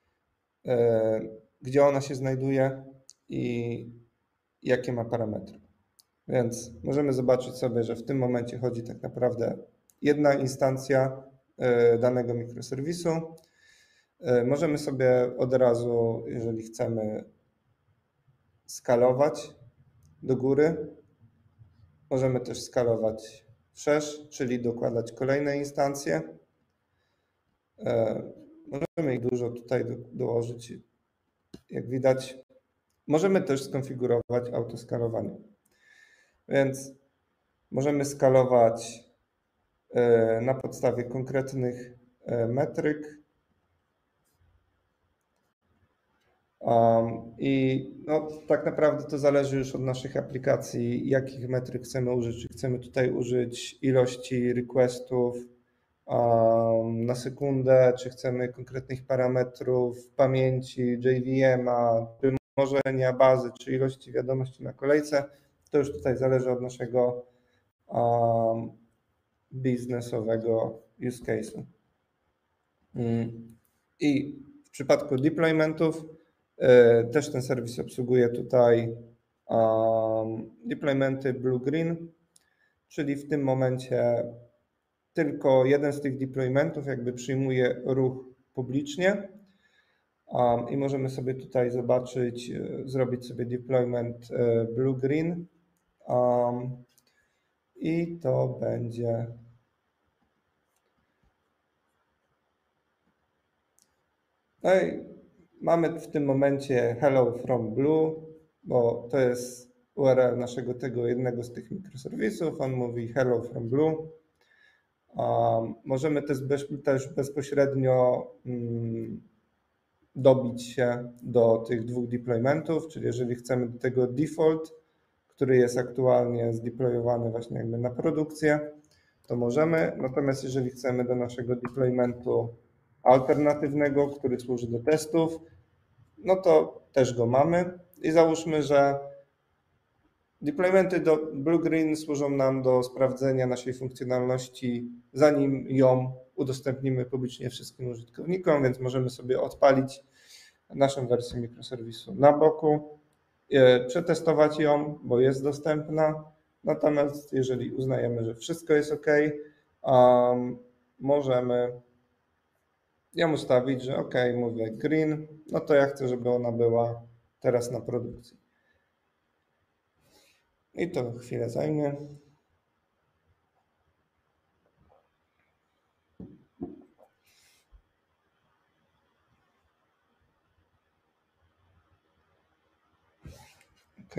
gdzie ona się znajduje i jakie ma parametry. Więc możemy zobaczyć sobie, że w tym momencie chodzi tak naprawdę jedna instancja danego mikroserwisu. Możemy sobie od razu, jeżeli chcemy, skalować do góry. Możemy też skalować wszerz, czyli dokładać kolejne instancje. Możemy ich dużo tutaj do, dołożyć. Jak widać, możemy też skonfigurować autoskalowanie. Więc możemy skalować na podstawie konkretnych metryk. Um, I no, tak naprawdę to zależy już od naszych aplikacji, jakich metryk chcemy użyć. Czy chcemy tutaj użyć ilości requestów um, na sekundę, czy chcemy konkretnych parametrów pamięci, J V M-a, czy mnożenia bazy, czy ilości wiadomości na kolejce. To już tutaj zależy od naszego um, biznesowego use case'u. Mm. I w przypadku deploymentów też ten serwis obsługuje tutaj um, deploymenty blue-green, czyli w tym momencie tylko jeden z tych deploymentów jakby przyjmuje ruch publicznie um, i możemy sobie tutaj zobaczyć, zrobić sobie deployment blue-green um, i to będzie no i mamy w tym momencie hello from blue, bo to jest U R L naszego tego jednego z tych mikroserwisów. On mówi hello from blue. Um, możemy też, bez, też bezpośrednio um, dobić się do tych dwóch deploymentów, czyli jeżeli chcemy do tego default, który jest aktualnie zdeployowany właśnie jakby na produkcję, to możemy. Natomiast jeżeli chcemy do naszego deploymentu alternatywnego, który służy do testów, no to też go mamy i załóżmy, że deploymenty do blue-green służą nam do sprawdzenia naszej funkcjonalności, zanim ją udostępnimy publicznie wszystkim użytkownikom, więc możemy sobie odpalić naszą wersję mikroserwisu na boku, przetestować ją, bo jest dostępna. Natomiast jeżeli uznajemy, że wszystko jest OK, um, możemy ją ustawić, że OK, mówię green, no to ja chcę, żeby ona była teraz na produkcji. I to chwilę zajmie. OK.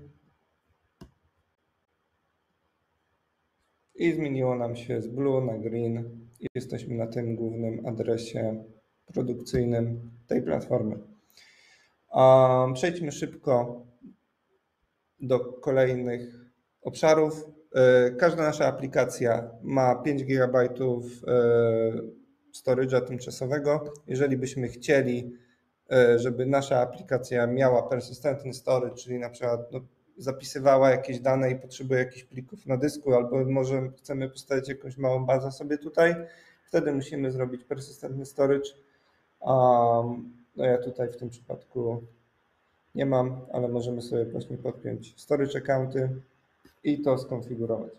I zmieniło nam się z blue na green. I jesteśmy na tym głównym adresie produkcyjnym tej platformy. Um, przejdźmy szybko do kolejnych obszarów. Każda nasza aplikacja ma pięć gigabajtów storage'a tymczasowego. Jeżeli byśmy chcieli, żeby nasza aplikacja miała persystentny storage, czyli na przykład no, zapisywała jakieś dane i potrzebuje jakichś plików na dysku, albo może chcemy postawić jakąś małą bazę sobie tutaj, wtedy musimy zrobić persystentny storage. Um, no ja tutaj w tym przypadku nie mam, ale możemy sobie właśnie podpiąć storage accounty i to skonfigurować.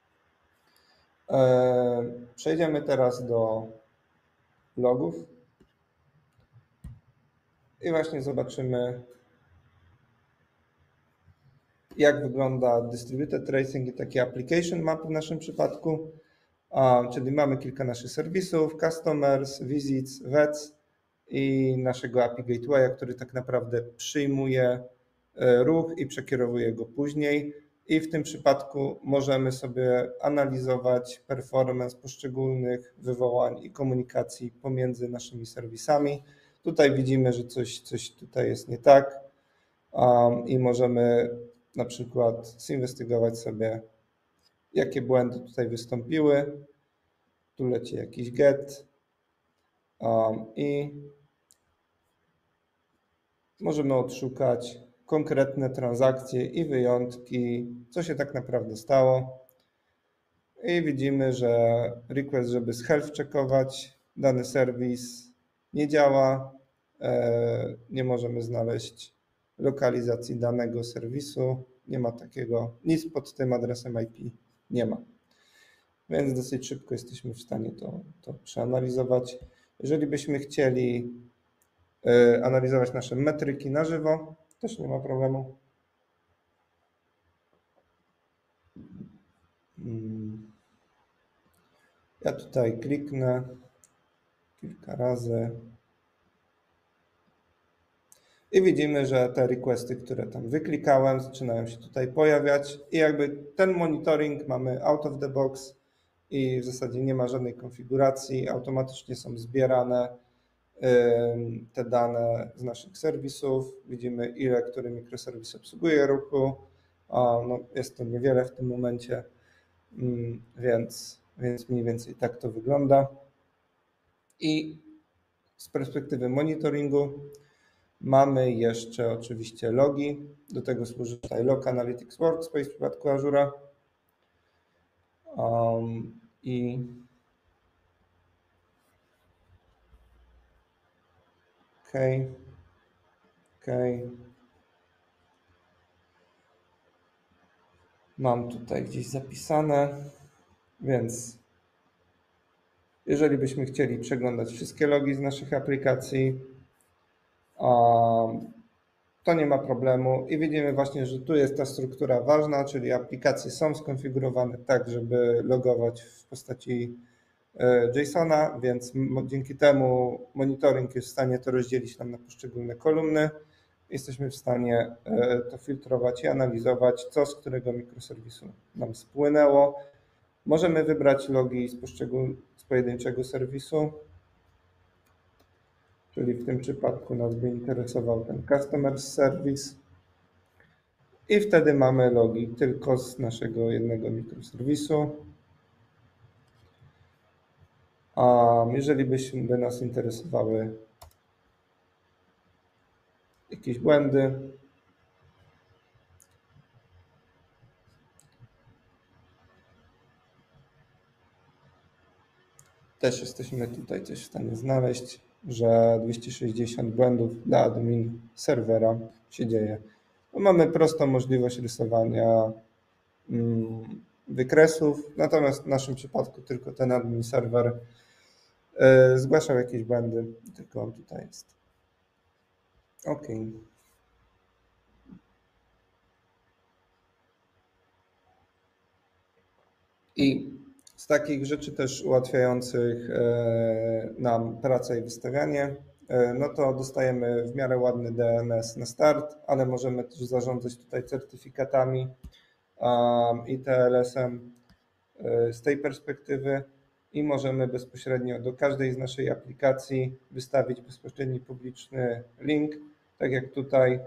Przejdziemy teraz do logów i właśnie zobaczymy, jak wygląda distributed tracing i taki application map w naszym przypadku. Czyli mamy kilka naszych serwisów, customers, visits, vets i naszego A P I Gatewaya, który tak naprawdę przyjmuje ruch i przekierowuje go później. I w tym przypadku możemy sobie analizować performance poszczególnych wywołań i komunikacji pomiędzy naszymi serwisami. Tutaj widzimy, że coś, coś tutaj jest nie tak um, i możemy na przykład zinwestygować sobie, jakie błędy tutaj wystąpiły. Tu leci jakiś get um, i możemy odszukać konkretne transakcje i wyjątki, co się tak naprawdę stało. I widzimy, że request, żeby z health checkować dany serwis nie działa. Nie możemy znaleźć lokalizacji danego serwisu. Nie ma takiego, nic pod tym adresem I P nie ma. Więc dosyć szybko jesteśmy w stanie to, to przeanalizować. Jeżeli byśmy chcieli analizować nasze metryki na żywo, też nie ma problemu. Ja tutaj kliknę kilka razy i widzimy, że te requesty, które tam wyklikałem, zaczynają się tutaj pojawiać i jakby ten monitoring mamy out of the box i w zasadzie nie ma żadnej konfiguracji, automatycznie są zbierane te dane z naszych serwisów, widzimy ile który mikroserwis obsługuje ruchu, no jest to niewiele w tym momencie, więc, więc mniej więcej tak to wygląda. I z perspektywy monitoringu mamy jeszcze oczywiście logi, do tego służy tutaj Log Analytics Workspace w przypadku Azure'a. Um, I okej, okay. okej. Okay. Mam tutaj gdzieś zapisane, więc jeżeli byśmy chcieli przeglądać wszystkie logi z naszych aplikacji, to nie ma problemu i widzimy właśnie, że tu jest ta struktura ważna, czyli aplikacje są skonfigurowane tak, żeby logować w postaci JSON-a, więc dzięki temu monitoring jest w stanie to rozdzielić nam na poszczególne kolumny. Jesteśmy w stanie to filtrować i analizować, co z którego mikroserwisu nam spłynęło. Możemy wybrać logi z, z pojedynczego serwisu, czyli w tym przypadku nas by interesował ten Customer Service i wtedy mamy logi tylko z naszego jednego mikroserwisu. A jeżeli by nas interesowały jakieś błędy, też jesteśmy tutaj coś w stanie znaleźć, że dwieście sześćdziesiąt błędów dla admin serwera się dzieje. Bo mamy prostą możliwość rysowania wykresów, natomiast w naszym przypadku tylko ten admin serwer zgłaszał jakieś błędy, tylko on tutaj jest. OK. I z takich rzeczy też ułatwiających nam pracę i wystawianie, no to dostajemy w miarę ładny D N S na start, ale możemy też zarządzać tutaj certyfikatami i T L S-em z tej perspektywy i możemy bezpośrednio do każdej z naszej aplikacji wystawić bezpośredni publiczny link, tak jak tutaj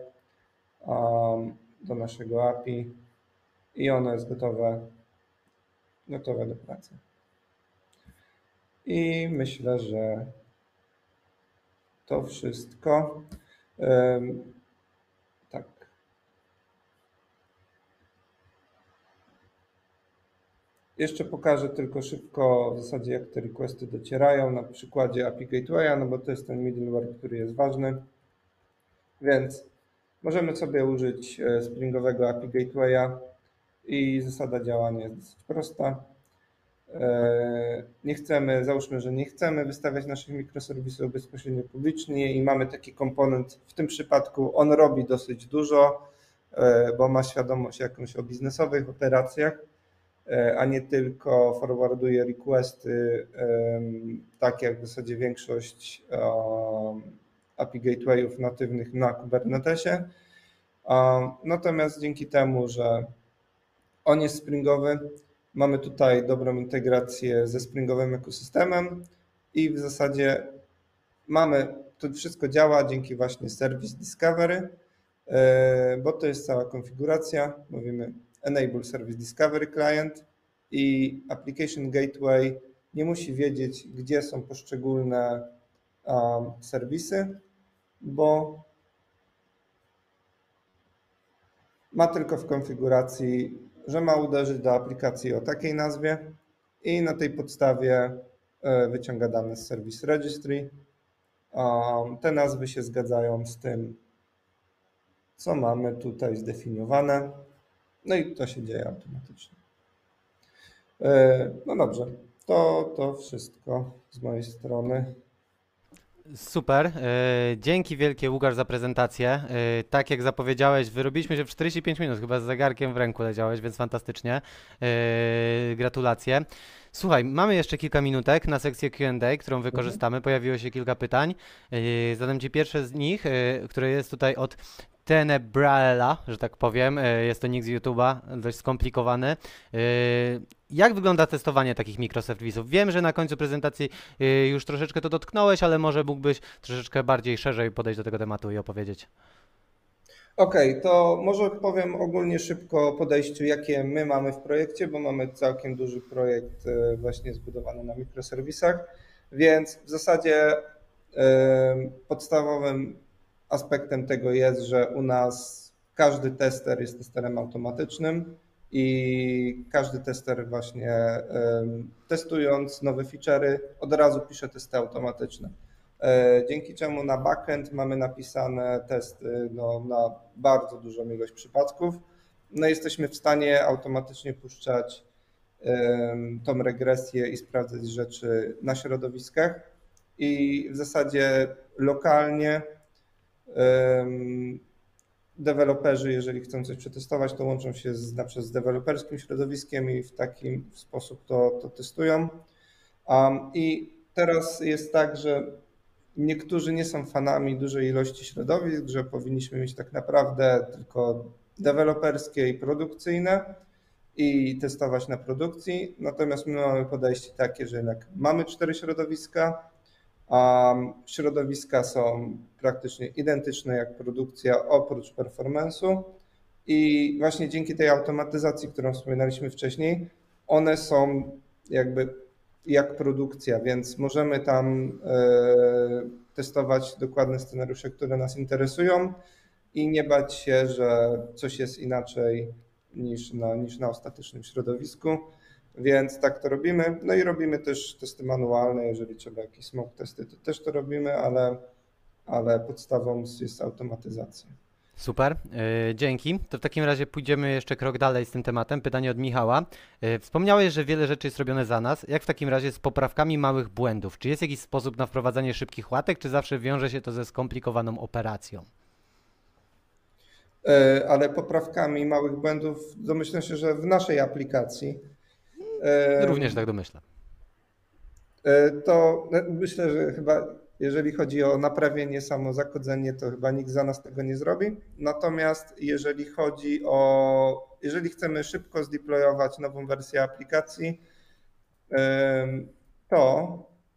do naszego A P I i ono jest gotowe, gotowe do pracy. I myślę, że to wszystko. Tak. Jeszcze pokażę tylko szybko w zasadzie, jak te requesty docierają na przykładzie A P I Gatewaya, no bo to jest ten middleware, który jest ważny. Więc możemy sobie użyć springowego A P I Gatewaya i zasada działania jest dosyć prosta. Nie chcemy, załóżmy, że nie chcemy wystawiać naszych mikroserwisów bezpośrednio publicznie i mamy taki komponent, w tym przypadku on robi dosyć dużo, bo ma świadomość jakąś o biznesowych operacjach, a nie tylko forwarduje requesty, tak jak w zasadzie większość A P I Gatewayów natywnych na Kubernetesie. Natomiast dzięki temu, że on jest springowy, mamy tutaj dobrą integrację ze springowym ekosystemem i w zasadzie mamy, to wszystko działa dzięki właśnie Service Discovery, bo to jest cała konfiguracja. Mówimy Enable Service Discovery Client i Application Gateway nie musi wiedzieć, gdzie są poszczególne um, serwisy, bo ma tylko w konfiguracji, że ma uderzyć do aplikacji o takiej nazwie i na tej podstawie wyciąga dane z Service Registry. Te nazwy się zgadzają z tym, co mamy tutaj zdefiniowane. No i to się dzieje automatycznie. No dobrze, to, to wszystko z mojej strony. Super. E, Dzięki wielkie, Łukasz, za prezentację. E, Tak jak zapowiedziałeś, wyrobiliśmy się w czterdzieści pięć minut, chyba z zegarkiem w ręku leciałeś, więc fantastycznie. E, Gratulacje. Słuchaj, mamy jeszcze kilka minutek na sekcję Q and A, którą Mhm. wykorzystamy. Pojawiło się kilka pytań. E, Zadam Ci pierwsze z nich, e, które jest tutaj od Tenebraela, że tak powiem. E, Jest to nick z YouTube'a, dość skomplikowany. E, Jak wygląda testowanie takich mikroserwisów? Wiem, że na końcu prezentacji y, już troszeczkę to dotknąłeś, ale może mógłbyś troszeczkę bardziej szerzej podejść do tego tematu i opowiedzieć. Okej, to może powiem ogólnie szybko o podejściu, jakie my mamy w projekcie, bo mamy całkiem duży projekt e, właśnie zbudowany na mikroserwisach, więc w zasadzie e, podstawowym aspektem tego jest, że u nas każdy tester jest testerem automatycznym i każdy tester właśnie e, testując nowe feature'y od razu pisze testy automatyczne. E, Dzięki czemu na backend mamy napisane testy no, na bardzo dużą ilość przypadków. No, jesteśmy w stanie automatycznie puszczać em, tą regresję i sprawdzać rzeczy na środowiskach i w zasadzie lokalnie em, deweloperzy, jeżeli chcą coś przetestować, to łączą się z, na przykład z deweloperskim środowiskiem i w taki sposób to, to testują. Um, I teraz jest tak, że niektórzy nie są fanami dużej ilości środowisk, że powinniśmy mieć tak naprawdę tylko deweloperskie i produkcyjne i testować na produkcji. Natomiast my mamy podejście takie, że jednak mamy cztery środowiska, a środowiska są praktycznie identyczne jak produkcja oprócz performance'u i właśnie dzięki tej automatyzacji, którą wspominaliśmy wcześniej, one są jakby jak produkcja, więc możemy tam e, testować dokładne scenariusze, które nas interesują i nie bać się, że coś jest inaczej niż na, niż na ostatecznym środowisku. Więc tak to robimy. No i robimy też testy manualne, jeżeli trzeba jakieś smoke testy, to też to robimy, ale, ale podstawą jest automatyzacja. Super, yy, dzięki. To w takim razie pójdziemy jeszcze krok dalej z tym tematem. Pytanie od Michała. Yy, wspomniałeś, że wiele rzeczy jest robione za nas. Jak w takim razie z poprawkami małych błędów? Czy jest jakiś sposób na wprowadzanie szybkich łatek, czy zawsze wiąże się to ze skomplikowaną operacją? E, Ale poprawkami małych błędów domyślę się, że w naszej aplikacji e, Również tak domyślam. E, to no, myślę, że chyba jeżeli chodzi o naprawienie, samo zakodzenie, to chyba nikt za nas tego nie zrobi. Natomiast jeżeli chodzi o, jeżeli chcemy szybko zdeployować nową wersję aplikacji, em, to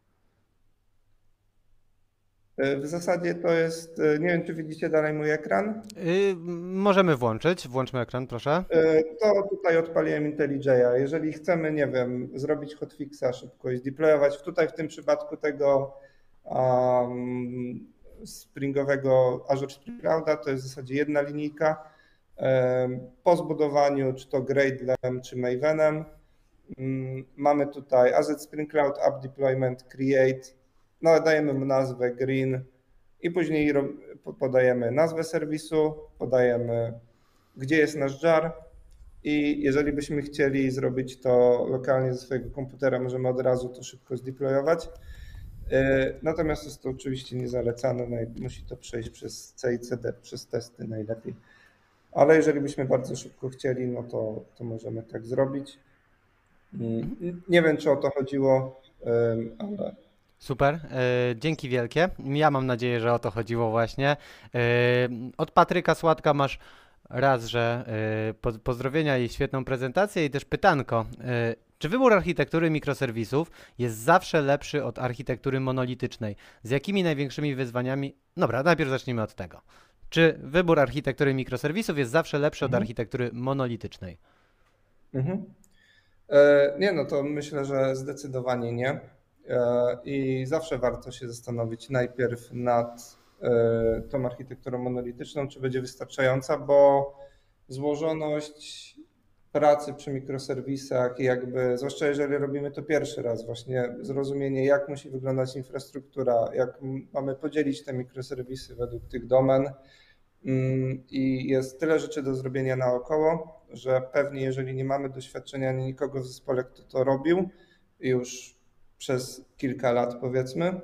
e, w zasadzie to jest, e, nie wiem, czy widzicie dalej mój ekran. Yy, możemy włączyć. Włączmy ekran, proszę. E, To tutaj odpaliłem IntelliJ'a. Jeżeli chcemy, nie wiem, zrobić hotfixa szybko i zdeployować, tutaj w tym przypadku tego um, springowego Azure Spring Clouda, to jest w zasadzie jedna linijka. Um, Po zbudowaniu czy to Gradlem, czy Mavenem um, mamy tutaj Azure Spring Cloud App Deployment Create, no, dajemy mu nazwę Green i później ro- podajemy nazwę serwisu, podajemy gdzie jest nasz jar i jeżeli byśmy chcieli zrobić to lokalnie ze swojego komputera, możemy od razu to szybko zdeployować. E, Natomiast jest to oczywiście niezalecane, naj- musi to przejść przez C I C D, przez testy najlepiej. Ale jeżeli byśmy bardzo szybko chcieli, no to, to możemy tak zrobić. Mhm. Mm, Nie wiem, czy o to chodziło, em, ale Super, e, dzięki wielkie. Ja mam nadzieję, że o to chodziło właśnie. E, od Patryka Sładka masz raz, że e, po, pozdrowienia i świetną prezentację i też pytanko. E, czy wybór architektury mikroserwisów jest zawsze lepszy od architektury monolitycznej? Z jakimi największymi wyzwaniami? Dobra, najpierw zacznijmy od tego. Czy wybór architektury mikroserwisów jest zawsze lepszy od mhm, architektury monolitycznej? mhm. E, Nie, no to myślę, że zdecydowanie nie. E, I zawsze warto się zastanowić najpierw nad e, tą architekturą monolityczną, czy będzie wystarczająca, bo złożoność pracy przy mikroserwisach, i jakby, zwłaszcza jeżeli robimy to pierwszy raz, właśnie zrozumienie, jak musi wyglądać infrastruktura, jak m- mamy podzielić te mikroserwisy według tych domen, Mm, I jest tyle rzeczy do zrobienia naokoło, że pewnie jeżeli nie mamy doświadczenia ani nikogo w zespole, kto to robił już przez kilka lat, powiedzmy,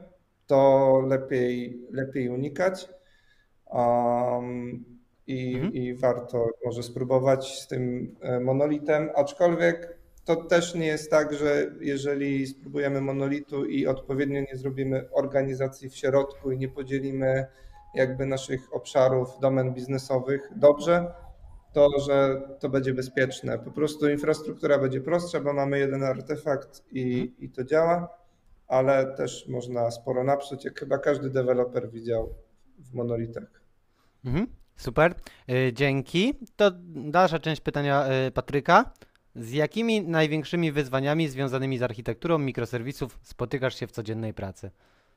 to lepiej, lepiej unikać. Um, i, Mhm. i warto może spróbować z tym monolitem, aczkolwiek to też nie jest tak, że jeżeli spróbujemy monolitu i odpowiednio nie zrobimy organizacji w środku i nie podzielimy jakby naszych obszarów domen biznesowych dobrze, to że to będzie bezpieczne. Po prostu infrastruktura będzie prostsza, bo mamy jeden artefakt Mhm. i, i to działa, ale też można sporo napsuć, jak chyba każdy deweloper widział w monolitach. Mhm. Super, y, dzięki. To dalsza część pytania y, Patryka. Z jakimi największymi wyzwaniami związanymi z architekturą mikroserwisów spotykasz się w codziennej pracy?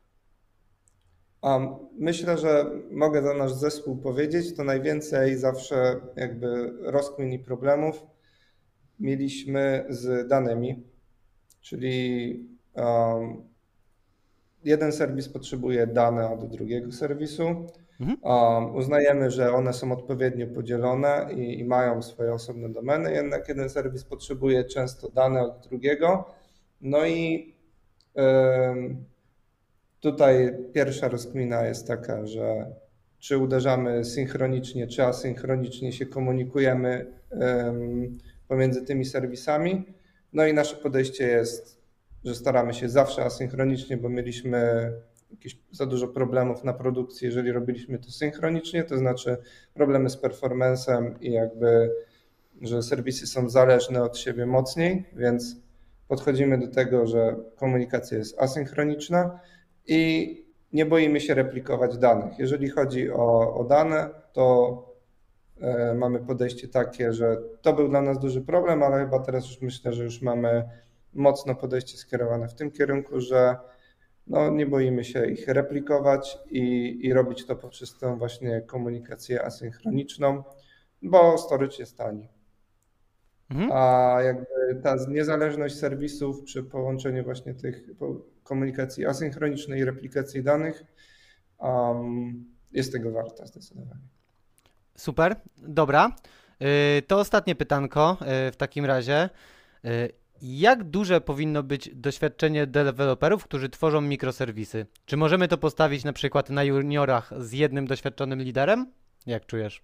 Um, myślę, że mogę za nasz zespół powiedzieć, to najwięcej zawsze jakby rozkmin i problemów mieliśmy z danymi, czyli um, jeden serwis potrzebuje dane od drugiego serwisu. Mhm. Um, uznajemy, że one są odpowiednio podzielone i, i mają swoje osobne domeny, jednak jeden serwis potrzebuje często dane od drugiego. No i um, tutaj pierwsza rozkmina jest taka, że czy uderzamy synchronicznie, czy asynchronicznie się komunikujemy um, pomiędzy tymi serwisami. No i nasze podejście jest, że staramy się zawsze asynchronicznie, bo mieliśmy jakieś za dużo problemów na produkcji, jeżeli robiliśmy to synchronicznie, to znaczy problemy z performancem i jakby, że serwisy są zależne od siebie mocniej, więc podchodzimy do tego, że komunikacja jest asynchroniczna i nie boimy się replikować danych. Jeżeli chodzi o, o dane, to e, mamy podejście takie, że to był dla nas duży problem, ale chyba teraz już myślę, że już mamy mocno podejście skierowane w tym kierunku, że no, nie boimy się ich replikować i, i robić to poprzez tę właśnie komunikację asynchroniczną, bo storage jest tani. Mhm. A jakby ta niezależność serwisów przy połączeniu właśnie tych komunikacji asynchronicznej i replikacji danych um, jest tego warta zdecydowanie. Super, dobra. Y, To ostatnie pytanko y, w takim razie. Y, Jak duże powinno być doświadczenie deweloperów, którzy tworzą mikroserwisy? Czy możemy to postawić na przykład na juniorach z jednym doświadczonym liderem? Jak czujesz?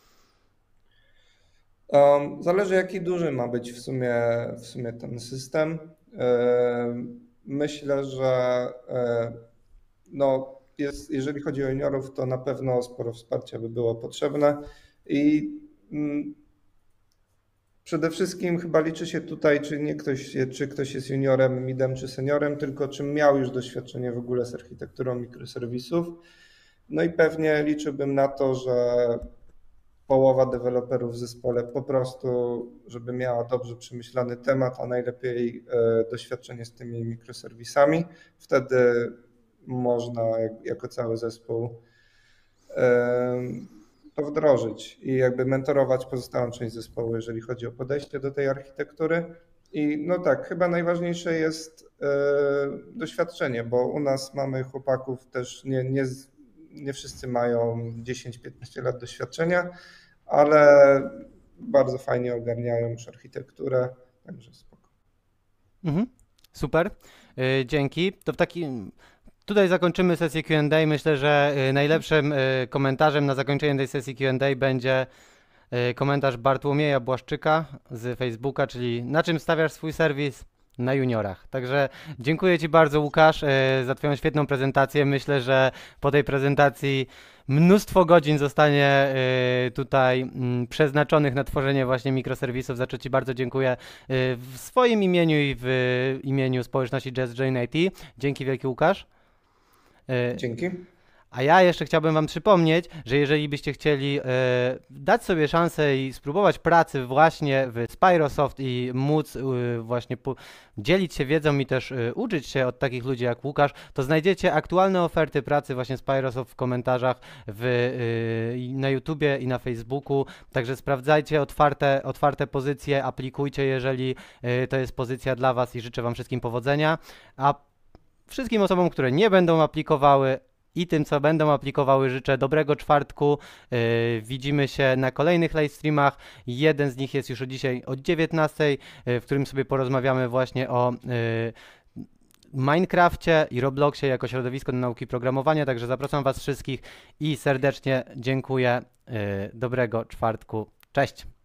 Um, zależy jaki duży ma być w sumie, w sumie ten system. Um, myślę, że um, no jest, jeżeli chodzi o juniorów, to na pewno sporo wsparcia by było potrzebne i mm, przede wszystkim chyba liczy się tutaj, czy nie ktoś, czy ktoś jest juniorem, midem czy seniorem, tylko czy miał już doświadczenie w ogóle z architekturą mikroserwisów. No i pewnie liczyłbym na to, że połowa deweloperów w zespole po prostu, żeby miała dobrze przemyślany temat, a najlepiej doświadczenie z tymi mikroserwisami. Wtedy można jako cały zespół to wdrożyć i jakby mentorować pozostałą część zespołu, jeżeli chodzi o podejście do tej architektury. I no tak, chyba najważniejsze jest doświadczenie, bo u nas mamy chłopaków też, nie, nie, nie wszyscy mają dziesięć piętnaście lat doświadczenia, ale bardzo fajnie ogarniają już architekturę, także spoko. Mhm. Super, y, dzięki. To w takim... Tutaj zakończymy sesję Q and A. Myślę, że y, najlepszym y, komentarzem na zakończenie tej sesji Q and A będzie y, komentarz Bartłomieja Błaszczyka z Facebooka, czyli na czym stawiasz swój serwis? Na juniorach. Także dziękuję Ci bardzo, Łukasz, y, za Twoją świetną prezentację. Myślę, że po tej prezentacji mnóstwo godzin zostanie y, tutaj mm, przeznaczonych na tworzenie właśnie mikroserwisów, za co Ci bardzo dziękuję y, w swoim imieniu i w imieniu społeczności JazzJoin I T. Dzięki wielkie, Łukasz. Y, Dzięki. A ja jeszcze chciałbym Wam przypomnieć, że jeżeli byście chcieli e, dać sobie szansę i spróbować pracy właśnie w Spyrosoft i móc e, właśnie po, dzielić się wiedzą i też e, uczyć się od takich ludzi jak Łukasz, to znajdziecie aktualne oferty pracy właśnie Spyrosoft w komentarzach w, e, na YouTubie i na Facebooku. Także sprawdzajcie otwarte, otwarte pozycje, aplikujcie, jeżeli e, to jest pozycja dla Was i życzę Wam wszystkim powodzenia. A wszystkim osobom, które nie będą aplikowały, i tym, co będą aplikowały, życzę dobrego czwartku. Yy, widzimy się na kolejnych live streamach. Jeden z nich jest już o dzisiaj o dziewiętnastej, yy, w którym sobie porozmawiamy właśnie o yy, Minecrafcie i Robloxie jako środowisko do nauki programowania, także zapraszam Was wszystkich i serdecznie dziękuję. Dobrego czwartku. Cześć!